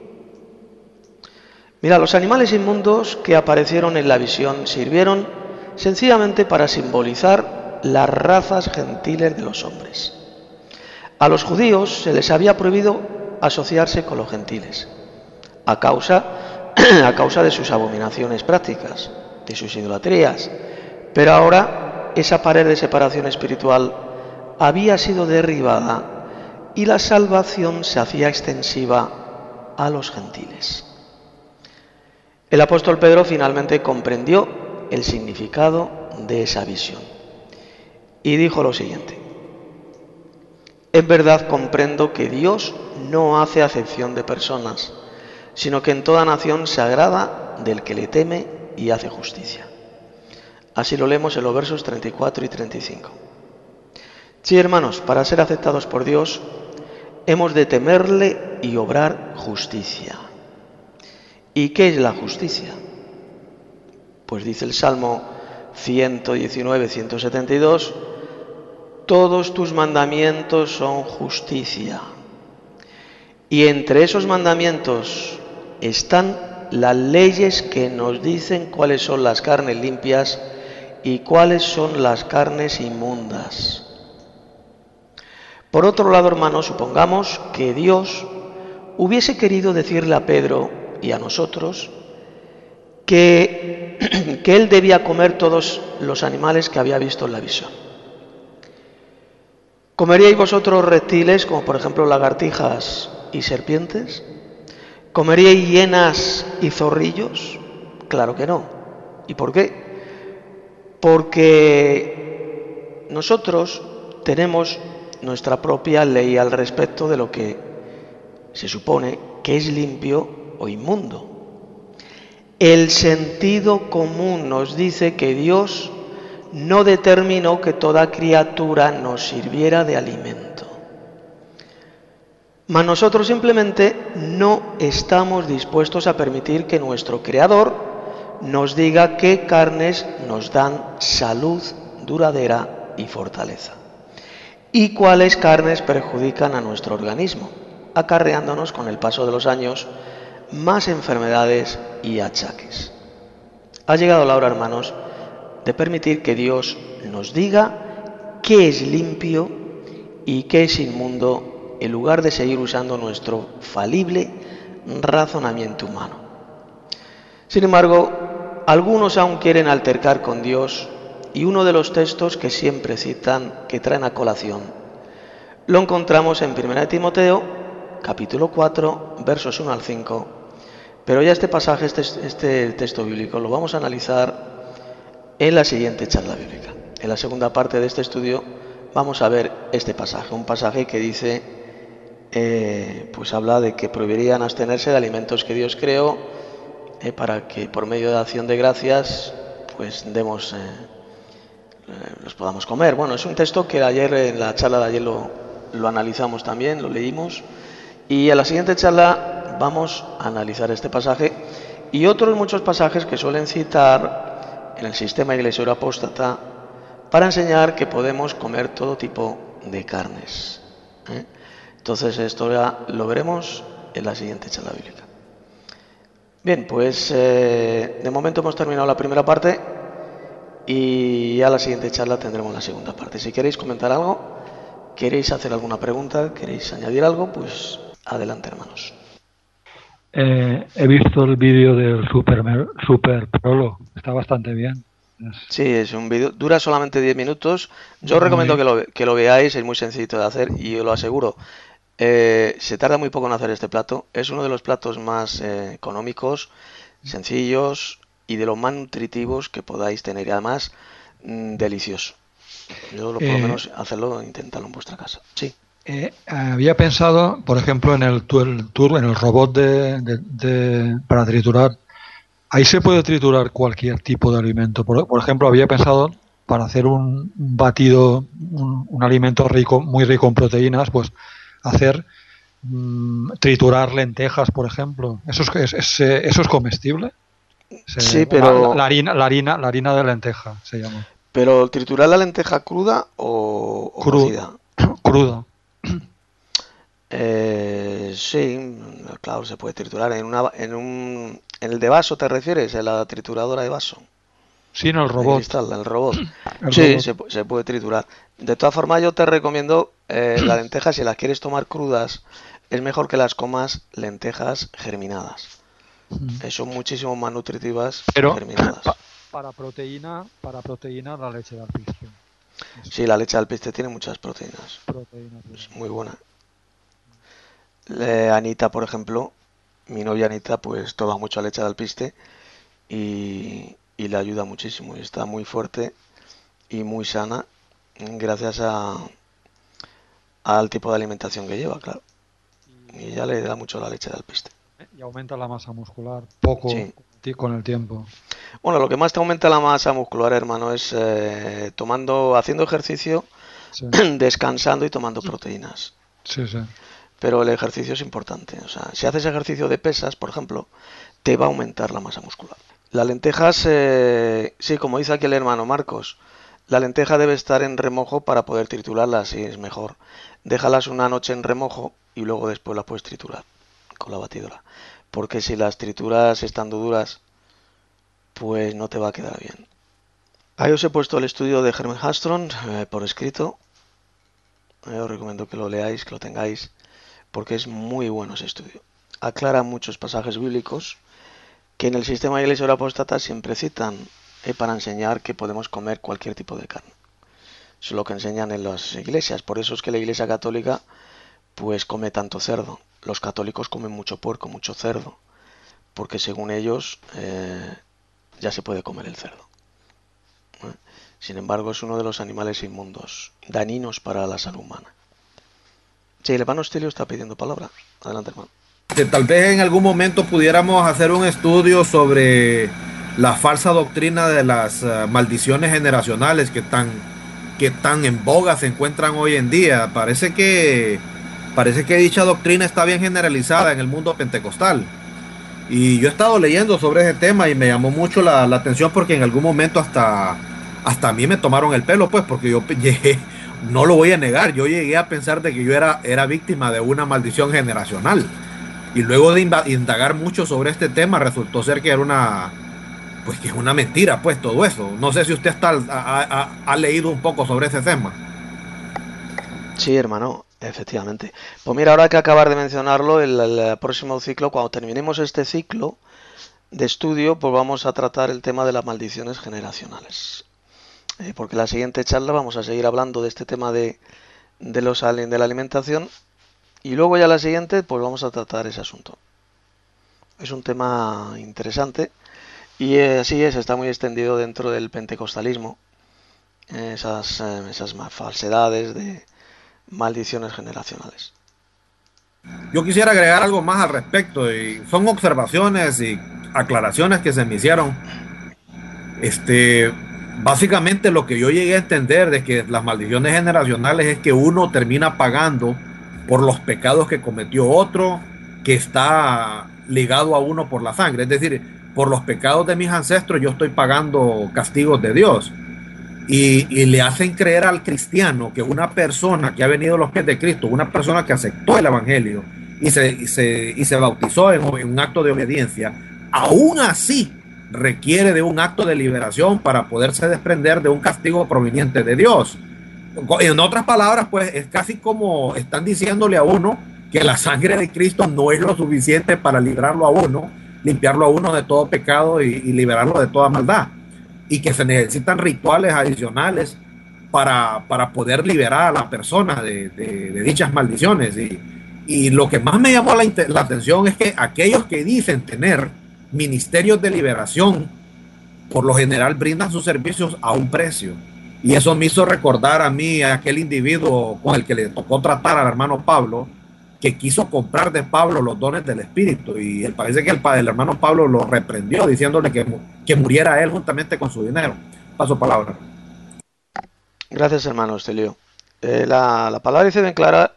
Mira, los animales inmundos que aparecieron en la visión sirvieron sencillamente para simbolizar las razas gentiles de los hombres. A los judíos se les había prohibido asociarse con los gentiles, a causa de sus abominaciones prácticas, de sus idolatrías. Pero ahora esa pared de separación espiritual había sido derribada y la salvación se hacía extensiva a los gentiles. El apóstol Pedro finalmente comprendió el significado de esa visión y dijo lo siguiente: «En verdad comprendo que Dios no hace acepción de personas, sino que en toda nación se agrada del que le teme y hace justicia». Así lo leemos en los versos 34 y 35. Sí, hermanos, para ser aceptados por Dios hemos de temerle y obrar justicia. ¿Y qué es la justicia? Pues dice el Salmo 119, 172: «Todos tus mandamientos son justicia». Y entre esos mandamientos están las leyes que nos dicen cuáles son las carnes limpias y cuáles son las carnes inmundas. Por otro lado, hermanos, supongamos que Dios hubiese querido decirle a Pedro y a nosotros que él debía comer todos los animales que había visto en la visión. ¿Comeríais vosotros reptiles, como por ejemplo lagartijas y serpientes? ¿Comeríais hienas y zorrillos? Claro que no. ¿Y por qué? Porque nosotros tenemos nuestra propia ley al respecto de lo que se supone que es limpio o inmundo. El sentido común nos dice que Dios no determinó que toda criatura nos sirviera de alimento. Mas nosotros simplemente no estamos dispuestos a permitir que nuestro Creador nos diga qué carnes nos dan salud duradera y fortaleza, y cuáles carnes perjudican a nuestro organismo, acarreándonos con el paso de los años más enfermedades y achaques. Ha llegado la hora, hermanos, de permitir que Dios nos diga qué es limpio y qué es inmundo, en lugar de seguir usando nuestro falible razonamiento humano. Sin embargo, algunos aún quieren altercar con Dios, y uno de los textos que siempre citan, que traen a colación, lo encontramos en 1 Timoteo, capítulo 4, versos 1 al 5. Pero ya este pasaje, este texto bíblico, lo vamos a analizar en la siguiente charla bíblica. En la segunda parte de este estudio vamos a ver este pasaje, un pasaje que dice, pues habla de que prohibirían abstenerse de alimentos que Dios creó para que por medio de acción de gracias pues los podamos comer. Bueno, es un texto que ayer en la charla de ayer lo analizamos también, lo leímos, y en la siguiente charla vamos a analizar este pasaje y otros muchos pasajes que suelen citar en el sistema iglesia apóstata para enseñar que podemos comer todo tipo de carnes. Entonces esto ya lo veremos en la siguiente charla bíblica. Bien, pues de momento hemos terminado la primera parte y ya la siguiente charla tendremos la segunda parte. Si queréis comentar algo, queréis hacer alguna pregunta, queréis añadir algo, pues adelante, hermanos. He visto el vídeo del Super Prolo, está bastante bien. Sí, es un vídeo, dura solamente 10 minutos. Yo os recomiendo que lo veáis, es muy sencillito de hacer y os lo aseguro. Se tarda muy poco en hacer este plato. Es uno de los platos más económicos, sencillos y de los más nutritivos que podáis tener. Y además, delicioso. Yo por lo menos hacerlo, intentarlo en vuestra casa. Sí. Había pensado, por ejemplo, en el robot para triturar. Ahí se puede triturar cualquier tipo de alimento. Por ejemplo, había pensado para hacer un batido, un alimento muy rico en proteínas, pues triturar lentejas, por ejemplo. ¿Eso es comestible? Sí, pero la harina de lenteja se llama. ¿Pero triturar la lenteja cruda o cocida? Cruda. Sí, claro, se puede triturar en el de vaso, ¿te refieres? En la trituradora de vaso. Sí, en el robot. Cristal, el robot. Sí, se puede triturar. De todas formas, yo te recomiendo las lentejas, si las quieres tomar crudas, es mejor que las comas lentejas germinadas. Son muchísimo más nutritivas germinadas. Para proteína, la leche de alpiste. Sí, la leche de alpiste tiene muchas proteínas. Es muy buena. Anita, por ejemplo, mi novia Anita, pues toma mucha leche de alpiste y le ayuda muchísimo. Y está muy fuerte y muy sana gracias al tipo de alimentación que lleva, claro. Y ya le da mucho la leche de alpiste. Y aumenta la masa muscular poco, sí, con el tiempo. Bueno, lo que más te aumenta la masa muscular, hermano, es haciendo ejercicio, sí, descansando y tomando proteínas. Sí. Pero el ejercicio es importante. O sea, si haces ejercicio de pesas, por ejemplo, te va a aumentar la masa muscular. Las lentejas, sí, como dice aquí el hermano Marcos, la lenteja debe estar en remojo para poder triturarlas, sí, es mejor. Déjalas una noche en remojo y luego después las puedes triturar con la batidora. Porque si las trituras estando duras, pues no te va a quedar bien. Ahí os he puesto el estudio de Herman Hastron por escrito. Os recomiendo que lo leáis, que lo tengáis, porque es muy bueno ese estudio. Aclara muchos pasajes bíblicos que en el sistema de iglesia apóstata siempre citan para enseñar que podemos comer cualquier tipo de carne. Eso es lo que enseñan en las iglesias. Por eso es que la iglesia católica pues come tanto cerdo. Los católicos comen mucho puerco, mucho cerdo, porque según ellos ya se puede comer el cerdo. Sin embargo, es uno de los animales inmundos, dañinos para la salud humana. Sí, el hermano Estelio está pidiendo palabra. Adelante, hermano. Tal vez en algún momento pudiéramos hacer un estudio sobre la falsa doctrina de las maldiciones generacionales que tan en boga se encuentran hoy en día. Parece que dicha doctrina está bien generalizada en el mundo pentecostal. Y yo he estado leyendo sobre ese tema y me llamó mucho la atención, porque en algún momento hasta a mí me tomaron el pelo, pues, porque yo llegué, no lo voy a negar, yo llegué a pensar de que yo era víctima de una maldición generacional. Y luego de indagar mucho sobre este tema, resultó ser que era que es una mentira, pues, todo eso. No sé si usted ha leído un poco sobre ese tema. Sí, hermano, efectivamente. Pues mira, ahora que acabar de mencionarlo, el próximo ciclo, cuando terminemos este ciclo de estudio, pues vamos a tratar el tema de las maldiciones generacionales. Porque en la siguiente charla vamos a seguir hablando de este tema de de la alimentación, y luego ya la siguiente pues vamos a tratar ese asunto. Es un tema interesante y así es, está muy extendido dentro del pentecostalismo, esas falsedades de maldiciones generacionales. Yo quisiera agregar algo más al respecto, y son observaciones y aclaraciones que se me hicieron. Básicamente lo que yo llegué a entender de que las maldiciones generacionales es que uno termina pagando por los pecados que cometió otro, que está ligado a uno por la sangre. Es decir, por los pecados de mis ancestros yo estoy pagando castigos de Dios. Y le hacen creer al cristiano que una persona que ha venido a los pies de Cristo, una persona que aceptó el evangelio y se bautizó en un acto de obediencia, aún así requiere de un acto de liberación para poderse desprender de un castigo proveniente de Dios. En otras palabras, pues es casi como están diciéndole a uno que la sangre de Cristo no es lo suficiente para librarlo a uno, limpiarlo a uno de todo pecado y liberarlo de toda maldad, y que se necesitan rituales adicionales para poder liberar a la persona de dichas maldiciones. Y lo que más me llamó la atención es que aquellos que dicen tener ministerios de liberación, por lo general brindan sus servicios a un precio. Y eso me hizo recordar a mí a aquel individuo con el que le tocó tratar al hermano Pablo, que quiso comprar de Pablo los dones del Espíritu, y parece que el hermano Pablo lo reprendió diciéndole que muriera él juntamente con su dinero. Paso palabra. Gracias, hermano Estelio. La palabra dice bien clara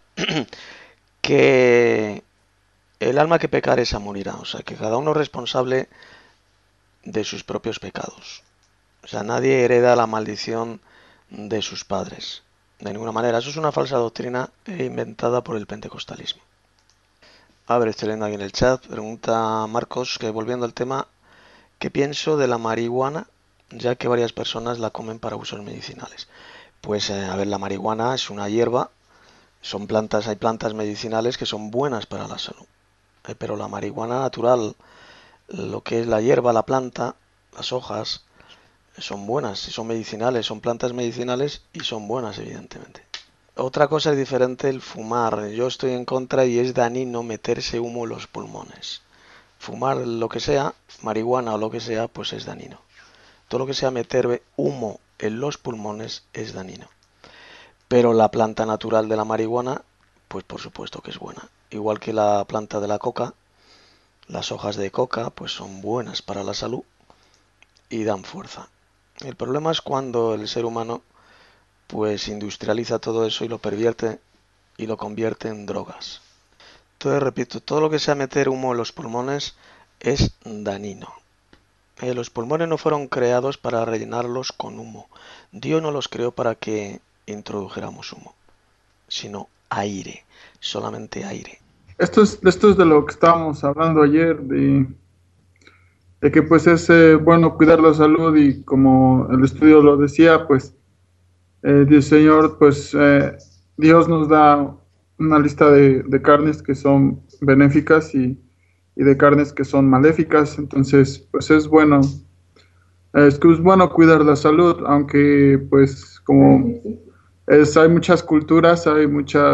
que el alma que pecare esa morirá, o sea que cada uno es responsable de sus propios pecados. O sea, nadie hereda la maldición de sus padres, de ninguna manera. Eso es una falsa doctrina inventada por el pentecostalismo. A ver, estoy leyendo aquí en el chat, pregunta Marcos, que volviendo al tema, ¿qué pienso de la marihuana, ya que varias personas la comen para usos medicinales? Pues, a ver, la marihuana es una hierba, hay plantas medicinales que son buenas para la salud. Pero la marihuana natural, lo que es la hierba, la planta, las hojas, son buenas, son medicinales, son plantas medicinales y son buenas, evidentemente. Otra cosa es diferente el fumar. Yo estoy en contra y es dañino meterse humo en los pulmones. Fumar lo que sea, marihuana o lo que sea, pues es dañino. Todo lo que sea meter humo en los pulmones es dañino. Pero la planta natural de la marihuana, pues por supuesto que es buena. Igual que la planta de la coca, las hojas de coca, pues son buenas para la salud y dan fuerza. El problema es cuando el ser humano pues industrializa todo eso y lo pervierte y lo convierte en drogas. Entonces, repito, todo lo que sea meter humo en los pulmones es dañino. Los pulmones no fueron creados para rellenarlos con humo. Dios no los creó para que introdujéramos humo, sino aire, solamente aire. Esto es de lo que estábamos hablando ayer, de que pues es bueno cuidar la salud, y como el estudio lo decía, pues Dios Señor, pues Dios nos da una lista de carnes que son benéficas y de carnes que son maléficas. Entonces pues es bueno cuidar la salud, aunque pues como hay muchas culturas, hay mucha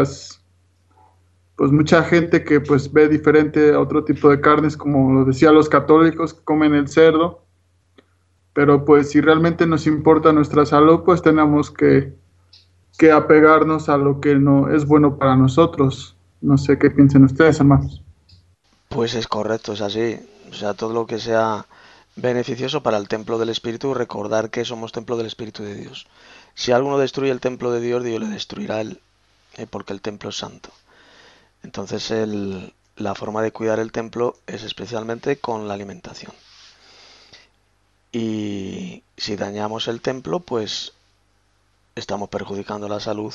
gente que pues ve diferente a otro tipo de carnes, como lo decía, los católicos que comen el cerdo. Pero pues si realmente nos importa nuestra salud, pues tenemos que apegarnos a lo que no es bueno para nosotros. No sé qué piensan ustedes, hermanos. Pues es correcto, es así. O sea, todo lo que sea beneficioso para el templo del Espíritu, recordar que somos templo del Espíritu de Dios. Si alguno destruye el templo de Dios, Dios le destruirá a él, porque el templo es santo. Entonces la forma de cuidar el templo es especialmente con la alimentación. Y si dañamos el templo, pues estamos perjudicando la salud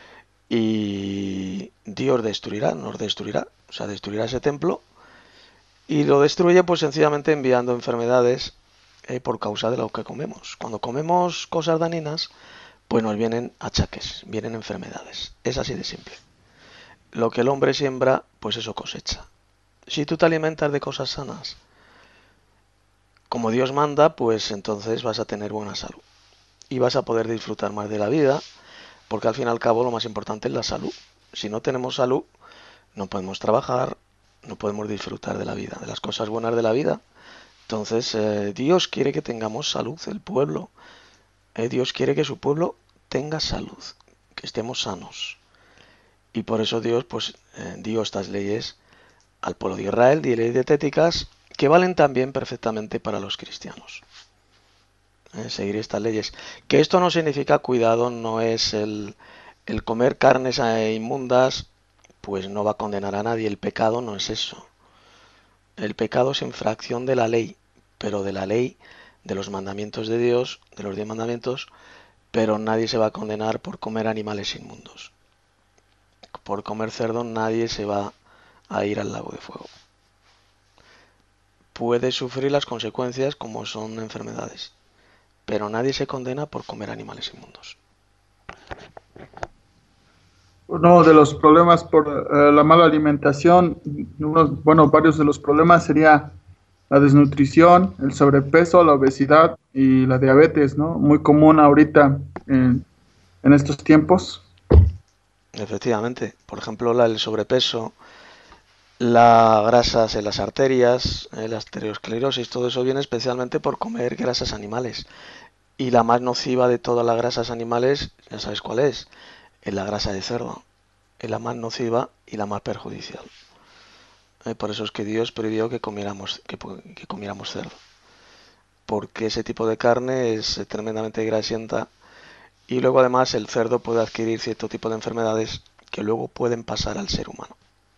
y Dios nos destruirá, o sea, destruirá ese templo, y lo destruye pues sencillamente enviando enfermedades por causa de lo que comemos. Cuando comemos cosas dañinas, pues nos vienen achaques, vienen enfermedades. Es así de simple. Lo que el hombre siembra, pues eso cosecha. Si tú te alimentas de cosas sanas, como Dios manda, pues entonces vas a tener buena salud y vas a poder disfrutar más de la vida, porque al fin y al cabo lo más importante es la salud. Si no tenemos salud, no podemos trabajar, no podemos disfrutar de la vida, de las cosas buenas de la vida. Entonces, Dios quiere que tengamos salud, el pueblo. Dios quiere que su pueblo tenga salud, que estemos sanos. Y por eso Dios pues dio estas leyes al pueblo de Israel, dio leyes dietéticas que valen también perfectamente para los cristianos. Seguir estas leyes. Que esto no significa, cuidado, no es el comer carnes inmundas, pues no va a condenar a nadie. El pecado no es eso. El pecado es infracción de la ley, pero de la ley, de los mandamientos de Dios, de los 10 mandamientos, pero nadie se va a condenar por comer animales inmundos. Por comer cerdo nadie se va a ir al lago de fuego. Puede sufrir las consecuencias como son enfermedades, pero nadie se condena por comer animales inmundos. Uno de los problemas por la mala alimentación, varios de los problemas sería la desnutrición, el sobrepeso, la obesidad y la diabetes, ¿no? Muy común ahorita en estos tiempos. Efectivamente, por ejemplo, el sobrepeso, las grasas en las arterias, la arteriosclerosis, todo eso viene especialmente por comer grasas animales. Y la más nociva de todas las grasas animales, ya sabes cuál es la grasa de cerdo. Es la más nociva y la más perjudicial. Por eso es que Dios prohibió que comiéramos cerdo. Porque ese tipo de carne es tremendamente grasienta. Y luego además el cerdo puede adquirir cierto tipo de enfermedades que luego pueden pasar al ser humano.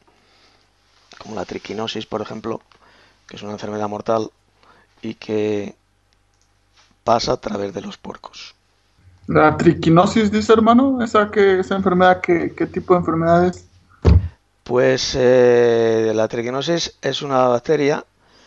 Como la triquinosis, por ejemplo, que es una enfermedad mortal y que pasa a través de los puercos. La triquinosis, dice hermano, esa enfermedad, ¿qué tipo de enfermedad es? Pues la triquinosis es una bacteria.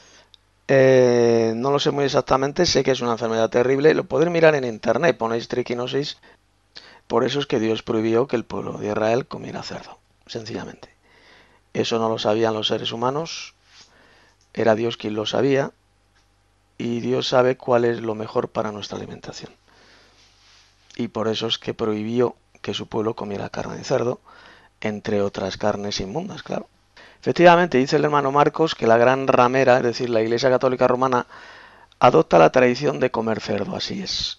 No lo sé muy exactamente, sé que es una enfermedad terrible, lo podéis mirar en internet, ponéis triquinosis. Por eso es que Dios prohibió que el pueblo de Israel comiera cerdo, sencillamente. Eso no lo sabían los seres humanos, era Dios quien lo sabía, y Dios sabe cuál es lo mejor para nuestra alimentación. Y por eso es que prohibió que su pueblo comiera carne de cerdo, entre otras carnes inmundas, claro. Efectivamente, dice el hermano Marcos que la gran ramera, es decir, la Iglesia Católica Romana, adopta la tradición de comer cerdo, así es.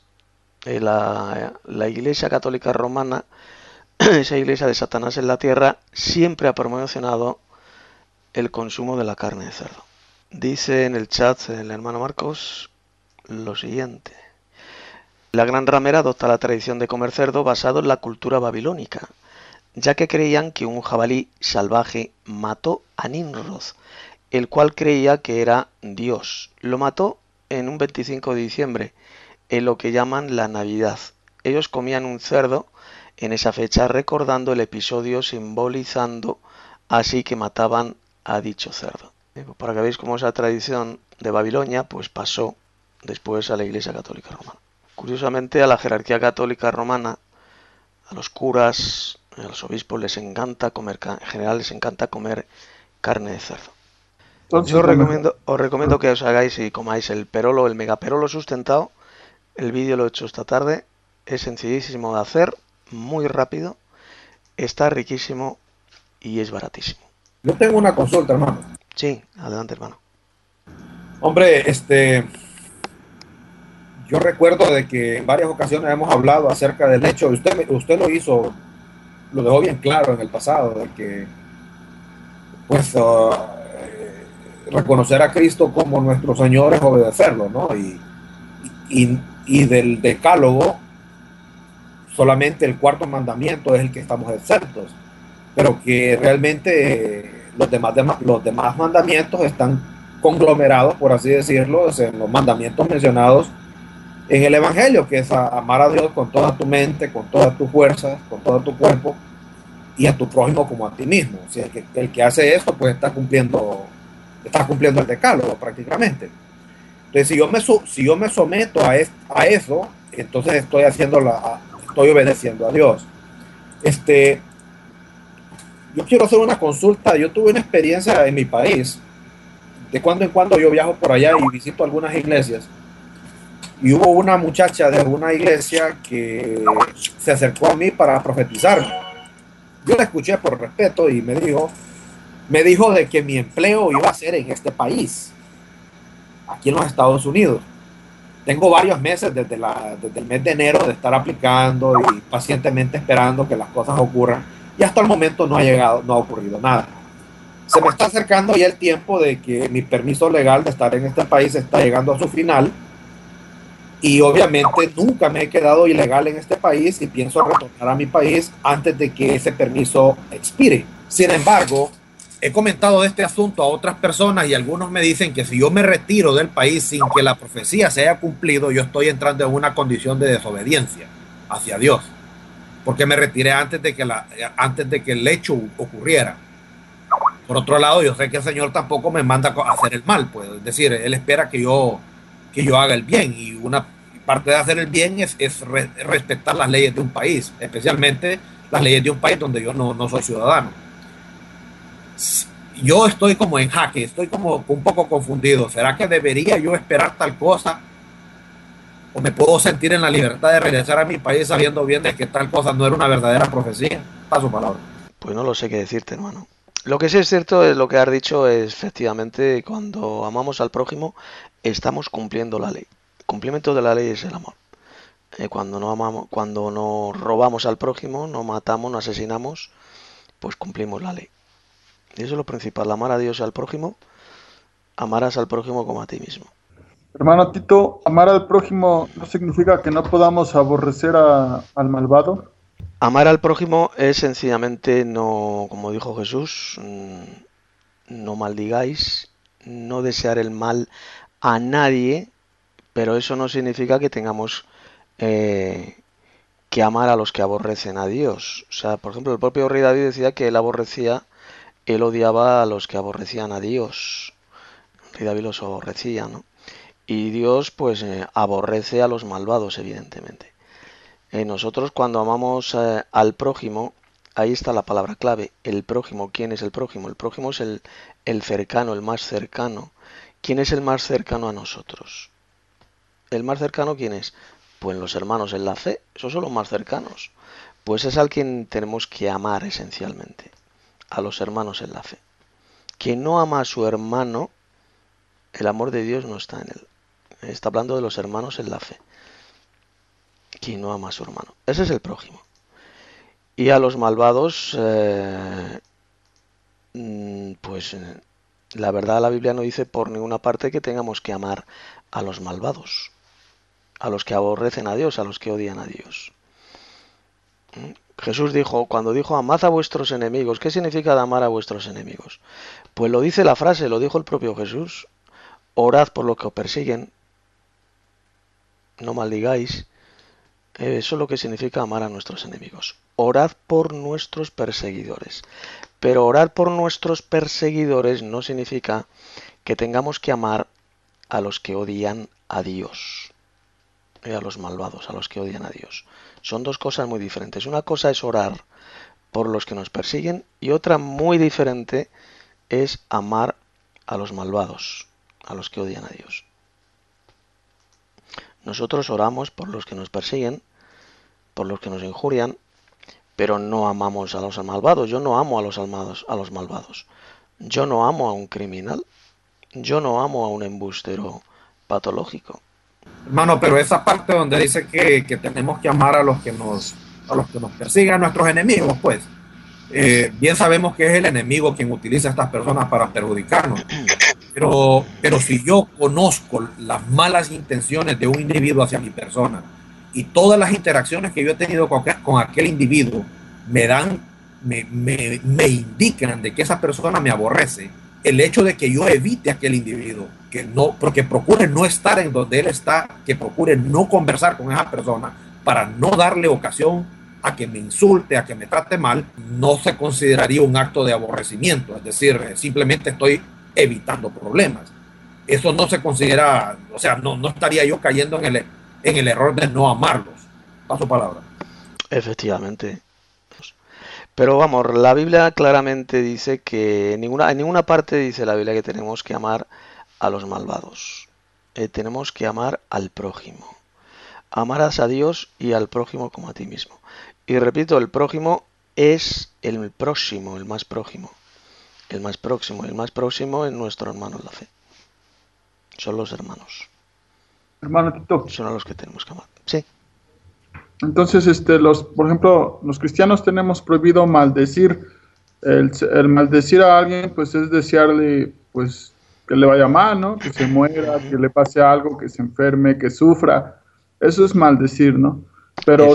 La Iglesia Católica Romana, esa iglesia de Satanás en la tierra, siempre ha promocionado el consumo de la carne de cerdo. Dice en el chat el hermano Marcos lo siguiente. La gran ramera adopta la tradición de comer cerdo basado en la cultura babilónica, ya que creían que un jabalí salvaje mató a Nimrod, el cual creía que era Dios. Lo mató en un 25 de diciembre, en lo que llaman la Navidad. Ellos comían un cerdo en esa fecha recordando el episodio, simbolizando así que mataban a dicho cerdo. Para que veáis cómo esa tradición de Babilonia pues pasó después a la Iglesia Católica Romana. Curiosamente, a la jerarquía católica romana, a los curas, a los obispos les encanta comer, en general les encanta comer carne de cerdo. Entonces, Yo os recomiendo que os hagáis y comáis el perolo, el megaperolo sustentado. El vídeo lo he hecho esta tarde. Es sencillísimo de hacer, muy rápido, está riquísimo y es baratísimo. Yo tengo una consulta, hermano. Sí, adelante, hermano. Hombre, yo recuerdo de que en varias ocasiones hemos hablado acerca del hecho, usted lo hizo, lo dejó bien claro en el pasado, de que pues reconocer a Cristo como nuestro Señor es obedecerlo, ¿no? Y del decálogo, solamente el cuarto mandamiento es el que estamos exentos, pero que realmente los demás mandamientos están conglomerados, por así decirlo, en los mandamientos mencionados en el Evangelio, que es amar a Dios con toda tu mente, con todas tus fuerzas, con todo tu cuerpo, y a tu prójimo como a ti mismo. O sea, el que hace esto, pues está cumpliendo el decálogo prácticamente. Entonces, si yo me someto a eso, entonces estoy obedeciendo a Dios. Yo quiero hacer una consulta. Yo tuve una experiencia en mi país. De cuando en cuando yo viajo por allá y visito algunas iglesias. y hubo una muchacha de una iglesia que se acercó a mí para profetizarme. Yo la escuché por respeto y me dijo de que mi empleo iba a ser en este país, aquí en los Estados Unidos. Tengo varios meses desde el mes de enero de estar aplicando y pacientemente esperando que las cosas ocurran, y hasta el momento no ha ocurrido nada. Se me está acercando ya el tiempo de que mi permiso legal de estar en este país está llegando a su final, y obviamente nunca me he quedado ilegal en este país y pienso retornar a mi país antes de que ese permiso expire. Sin embargo, he comentado de este asunto a otras personas y algunos me dicen que si yo me retiro del país sin que la profecía se haya cumplido, yo estoy entrando en una condición de desobediencia hacia Dios, porque me retiré antes de que el hecho ocurriera. Por otro lado, yo sé que el Señor tampoco me manda a hacer el mal, pues, es decir, Él espera que yo haga el bien, y una parte de hacer el bien es respetar las leyes de un país, especialmente las leyes de un país donde yo no soy ciudadano. Yo estoy como en jaque, estoy como un poco confundido. ¿Será que debería yo esperar tal cosa? ¿O me puedo sentir en la libertad de regresar a mi país sabiendo bien de que tal cosa no era una verdadera profecía? Paso palabra. Pues no lo sé qué decirte, hermano. Lo que sí es cierto es lo que has dicho, es efectivamente cuando amamos al prójimo estamos cumpliendo la ley. El cumplimiento de la ley es el amor. Cuando no robamos al prójimo, no matamos, no asesinamos, pues cumplimos la ley. Y eso es lo principal, amar a Dios y al prójimo. Amarás al prójimo como a ti mismo. Hermano Tito, amar al prójimo no significa que no podamos aborrecer al malvado. Amar al prójimo es sencillamente no, como dijo Jesús, no maldigáis, no desear el mal a nadie, pero eso no significa que tengamos que amar a los que aborrecen a Dios. O sea, por ejemplo, el propio rey David decía que él odiaba a los que aborrecían a Dios. El rey David los aborrecía, ¿no? Y Dios, pues, aborrece a los malvados, evidentemente. Nosotros cuando amamos al prójimo, ahí está la palabra clave, el prójimo. ¿Quién es el prójimo? El prójimo es el cercano, el más cercano. ¿Quién es el más cercano a nosotros? ¿El más cercano quién es? Pues los hermanos en la fe, esos son los más cercanos. Pues es al quien tenemos que amar esencialmente, a los hermanos en la fe. Quien no ama a su hermano, el amor de Dios no está en él. Está hablando de los hermanos en la fe. Quien no ama a su hermano. Ese es el prójimo. Y a los malvados, la verdad la Biblia no dice por ninguna parte que tengamos que amar a los malvados, a los que aborrecen a Dios, a los que odian a Dios. Jesús dijo, cuando dijo amad a vuestros enemigos, ¿qué significa amar a vuestros enemigos? Pues lo dice la frase, lo dijo el propio Jesús. Orad por los que os persiguen, no maldigáis. Eso es lo que significa amar a nuestros enemigos. Orad por nuestros perseguidores. Pero orar por nuestros perseguidores no significa que tengamos que amar a los que odian a Dios. A los malvados, a los que odian a Dios. Son dos cosas muy diferentes. Una cosa es orar por los que nos persiguen y otra muy diferente es amar a los malvados, a los que odian a Dios. Nosotros oramos por los que nos persiguen, por los que nos injurian, pero no amamos a los malvados. Yo no amo a los malvados. Yo no amo a un criminal. Yo no amo a un embustero patológico. Hermano, pero esa parte donde dice que tenemos que amar a los que nos persiguen, a nuestros enemigos, pues, bien sabemos que es el enemigo quien utiliza a estas personas para perjudicarnos. Pero si yo conozco las malas intenciones de un individuo hacia mi persona y todas las interacciones que yo he tenido con aquel individuo me indican de que esa persona me aborrece, el hecho de que yo evite a aquel individuo, porque procure no estar en donde él está, que procure no conversar con esa persona para no darle ocasión a que me insulte, a que me trate mal, no se consideraría un acto de aborrecimiento, es decir, simplemente estoy evitando problemas. Eso no se considera, o sea, no estaría yo cayendo en el error de no amarlos. Paso palabra. Efectivamente. Pero vamos, la Biblia claramente dice que en ninguna parte dice la Biblia que tenemos que amar a los malvados. tenemos que amar al prójimo. Amarás a Dios y al prójimo como a ti mismo. Y repito, el prójimo es el próximo, el más próximo. El más próximo es nuestro hermano en la fe. Son los hermanos. Hermano Tito. Son a los que tenemos que amar. Sí. Entonces, por ejemplo, los cristianos tenemos prohibido maldecir. El maldecir a alguien, pues es desearle, pues, que le vaya mal, ¿no? Que se muera, que le pase algo, que se enferme, que sufra. Eso es maldecir, ¿no? Pero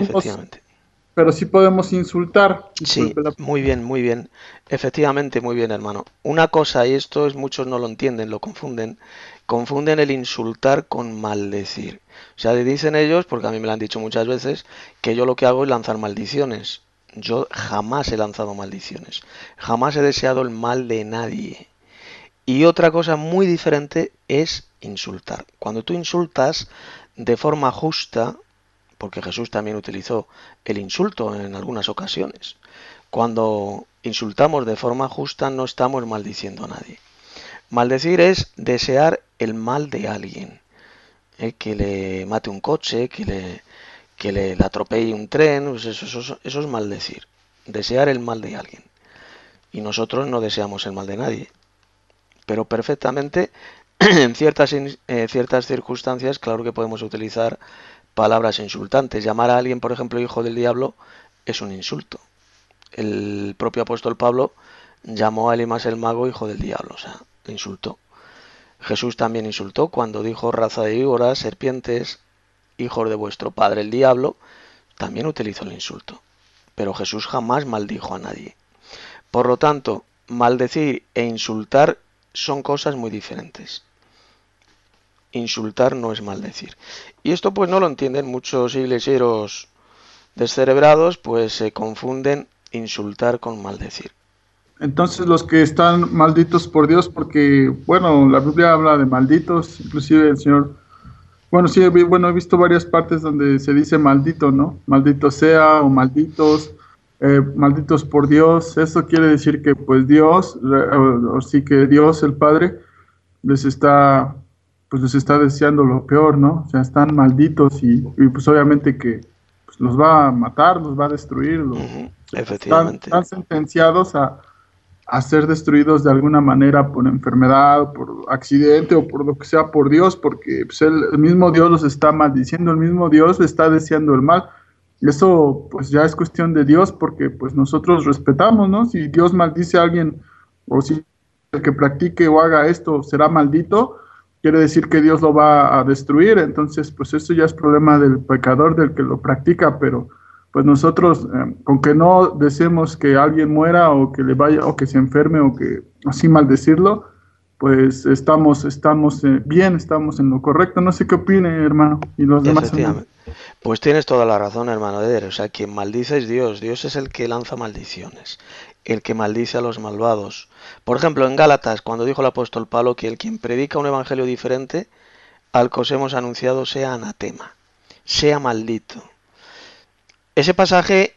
sí podemos insultar. Sí, muy bien. Efectivamente, muy bien, hermano. Una cosa, y esto es, muchos no lo entienden, lo confunden el insultar con maldecir. O sea, dicen ellos, porque a mí me lo han dicho muchas veces, que yo lo que hago es lanzar maldiciones. Yo jamás he lanzado maldiciones. Jamás he deseado el mal de nadie. Y otra cosa muy diferente es insultar. Cuando tú insultas de forma justa, porque Jesús también utilizó el insulto en algunas ocasiones. Cuando insultamos de forma justa no estamos maldiciendo a nadie. Maldecir es desear el mal de alguien. Que le mate un coche, que le atropelle un tren, pues eso es maldecir. Desear el mal de alguien. Y nosotros no deseamos el mal de nadie. Pero perfectamente, en ciertas circunstancias, claro que podemos utilizar palabras insultantes. Llamar a alguien, por ejemplo, hijo del diablo, es un insulto. El propio apóstol Pablo llamó a Elimas el mago hijo del diablo, o sea, le insultó. Jesús también insultó cuando dijo raza de víboras, serpientes, hijos de vuestro padre el diablo, también utilizó el insulto. Pero Jesús jamás maldijo a nadie. Por lo tanto, maldecir e insultar son cosas muy diferentes. Insultar no es maldecir. Y esto pues no lo entienden muchos iglesieros descerebrados, pues se confunden insultar con maldecir. Entonces los que están malditos por Dios, porque, bueno, la Biblia habla de malditos, inclusive el Señor, he visto varias partes donde se dice maldito, ¿no? Maldito sea o malditos, malditos por Dios. Eso quiere decir que pues Dios, o sí que Dios el Padre les está deseando lo peor, ¿no? O sea, están malditos y pues obviamente que pues, los va a matar, los va a destruir. Efectivamente. Están sentenciados a ser destruidos de alguna manera por enfermedad, por accidente o por lo que sea por Dios, porque pues, el mismo Dios los está maldiciendo, el mismo Dios le está deseando el mal. Y eso pues ya es cuestión de Dios, porque pues nosotros respetamos, ¿no? Si Dios maldice a alguien o si el que practique o haga esto será maldito, quiere decir que Dios lo va a destruir. Entonces pues eso ya es problema del pecador, del que lo practica, pero pues nosotros, con que no deseemos que alguien muera o que le vaya o que se enferme o que así maldecirlo, pues estamos bien, estamos en lo correcto. No sé qué opine, hermano, y los demás. Efectivamente. Pues tienes toda la razón, hermano Eder. O sea, quien maldice es Dios. Dios es el que lanza maldiciones, el que maldice a los malvados. Por ejemplo, en Gálatas, cuando dijo el apóstol Pablo que el quien predica un evangelio diferente al que os hemos anunciado sea anatema, sea maldito. Ese pasaje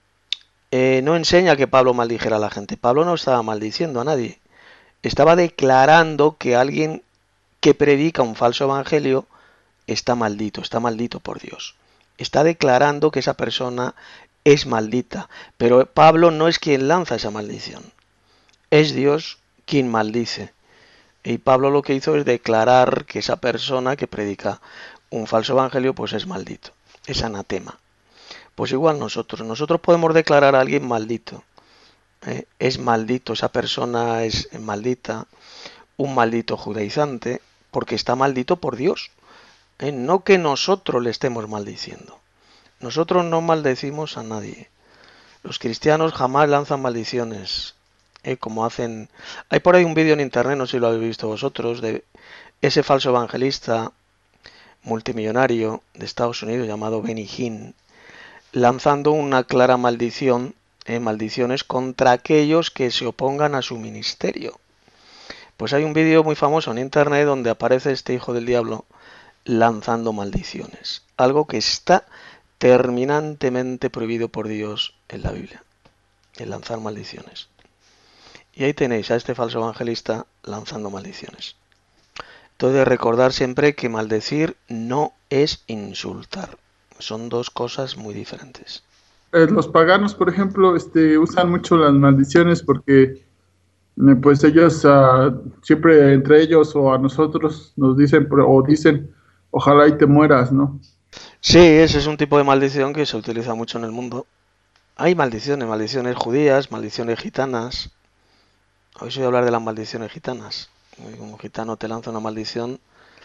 no enseña que Pablo maldijera a la gente. Pablo no estaba maldiciendo a nadie. Estaba declarando que alguien que predica un falso evangelio está maldito por Dios. Está declarando que esa persona es maldita. Pero Pablo no es quien lanza esa maldición. Es Dios quien maldice. Y Pablo lo que hizo es declarar que esa persona que predica un falso evangelio pues es maldito. Es anatema. Pues igual nosotros podemos declarar a alguien maldito. Es maldito, esa persona es maldita, un maldito judaizante, porque está maldito por Dios. No que nosotros le estemos maldiciendo. Nosotros no maldecimos a nadie. Los cristianos jamás lanzan maldiciones. Como hacen... Hay por ahí un vídeo en internet, no sé si lo habéis visto vosotros, de ese falso evangelista multimillonario de Estados Unidos llamado Benny Hinn, lanzando una clara maldición, maldiciones contra aquellos que se opongan a su ministerio. Pues hay un vídeo muy famoso en internet donde aparece este hijo del diablo lanzando maldiciones, algo que está terminantemente prohibido por Dios en la Biblia, el lanzar maldiciones. Y ahí tenéis a este falso evangelista lanzando maldiciones. Esto de recordar siempre que maldecir no es insultar. Son dos cosas muy diferentes. Los paganos, por ejemplo, usan mucho las maldiciones porque pues ellos siempre entre ellos o a nosotros nos dicen o dicen ojalá y te mueras, ¿no? Sí, ese es un tipo de maldición que se utiliza mucho en el mundo. Hay maldiciones judías, maldiciones gitanas. Hoy voy a hablar de las maldiciones gitanas. Como gitano te lanza una maldición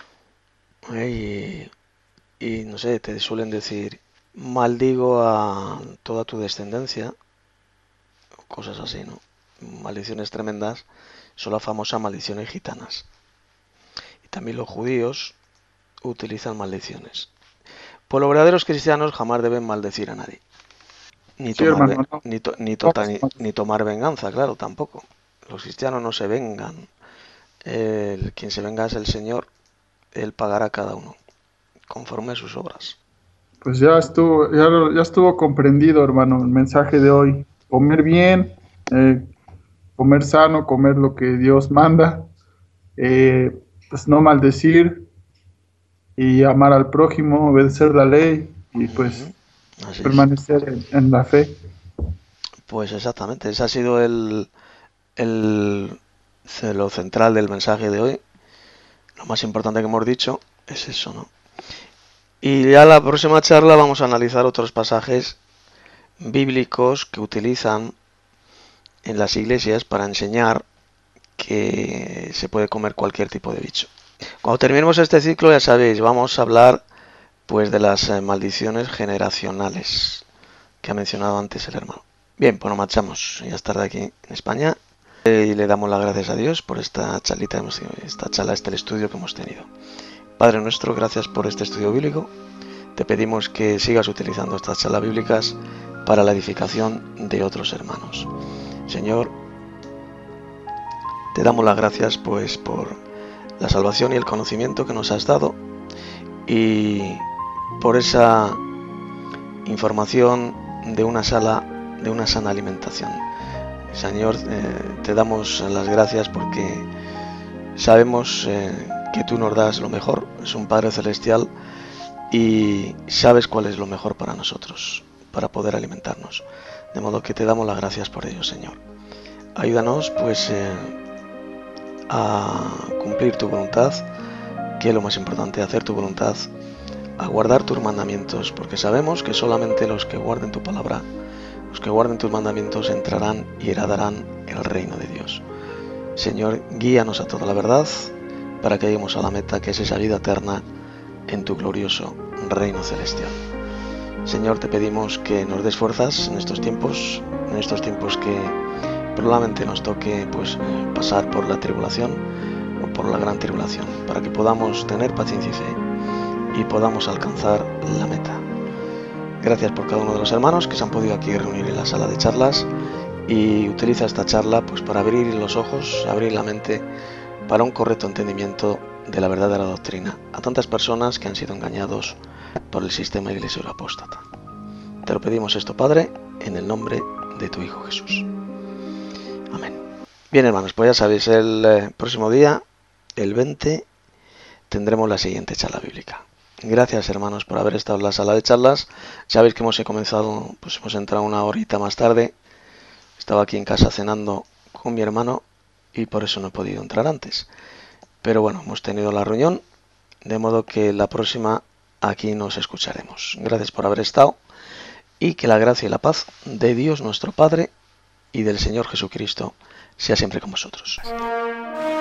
y no sé, te suelen decir maldigo a toda tu descendencia, cosas así, ¿no? Maldiciones tremendas, son las famosas maldiciones gitanas. Y también los judíos utilizan maldiciones. Pues los verdaderos cristianos jamás deben maldecir a nadie. Ni tomar venganza, claro, tampoco. Los cristianos no se vengan. Quien se venga es el Señor. Él pagará a cada uno conforme a sus obras. Pues ya estuvo comprendido, hermano, el mensaje de hoy. Comer bien, comer sano, comer lo que Dios manda, pues no maldecir y amar al prójimo, obedecer la ley y pues permanecer en la fe. Pues exactamente, ese ha sido lo central del mensaje de hoy. Lo más importante que hemos dicho es eso, ¿no? Y ya la próxima charla vamos a analizar otros pasajes bíblicos que utilizan en las iglesias para enseñar que se puede comer cualquier tipo de bicho. Cuando terminemos este ciclo, ya sabéis, vamos a hablar pues de las maldiciones generacionales que ha mencionado antes el hermano. Bien, pues nos marchamos. Ya es tarde aquí en España y le damos las gracias a Dios por esta charla, el estudio que hemos tenido. Padre nuestro, gracias por este estudio bíblico. Te pedimos que sigas utilizando estas charlas bíblicas para la edificación de otros hermanos. Señor, te damos las gracias pues por la salvación y el conocimiento que nos has dado y por esa información de una sana alimentación. Señor, te damos las gracias porque sabemos que tú nos das lo mejor, es un Padre Celestial y sabes cuál es lo mejor para nosotros, para poder alimentarnos. De modo que te damos las gracias por ello, Señor. Ayúdanos pues a cumplir tu voluntad, que es lo más importante, hacer tu voluntad, a guardar tus mandamientos, porque sabemos que solamente los que guarden tu palabra, los que guarden tus mandamientos entrarán y heredarán el reino de Dios. Señor, guíanos a toda la verdad, para que lleguemos a la meta, que es esa vida eterna en tu glorioso reino celestial. Señor, te pedimos que nos des fuerzas en estos tiempos que probablemente nos toque pues pasar por la tribulación o por la gran tribulación, para que podamos tener paciencia y fe y podamos alcanzar la meta. Gracias por cada uno de los hermanos que se han podido aquí reunir en la sala de charlas y utiliza esta charla pues para abrir los ojos, abrir la mente para un correcto entendimiento de la verdadera doctrina a tantas personas que han sido engañados por el sistema iglesioso apóstata. Te lo pedimos esto, Padre, en el nombre de tu Hijo Jesús. Amén. Bien, hermanos, pues ya sabéis, el próximo día, el 20, tendremos la siguiente charla bíblica. Gracias, hermanos, por haber estado en la sala de charlas. Sabéis que hemos entrado una horita más tarde. Estaba aquí en casa cenando con mi hermano y por eso no he podido entrar antes. Pero bueno, hemos tenido la reunión, de modo que la próxima aquí nos escucharemos. Gracias por haber estado y que la gracia y la paz de Dios nuestro Padre y del Señor Jesucristo sea siempre con vosotros.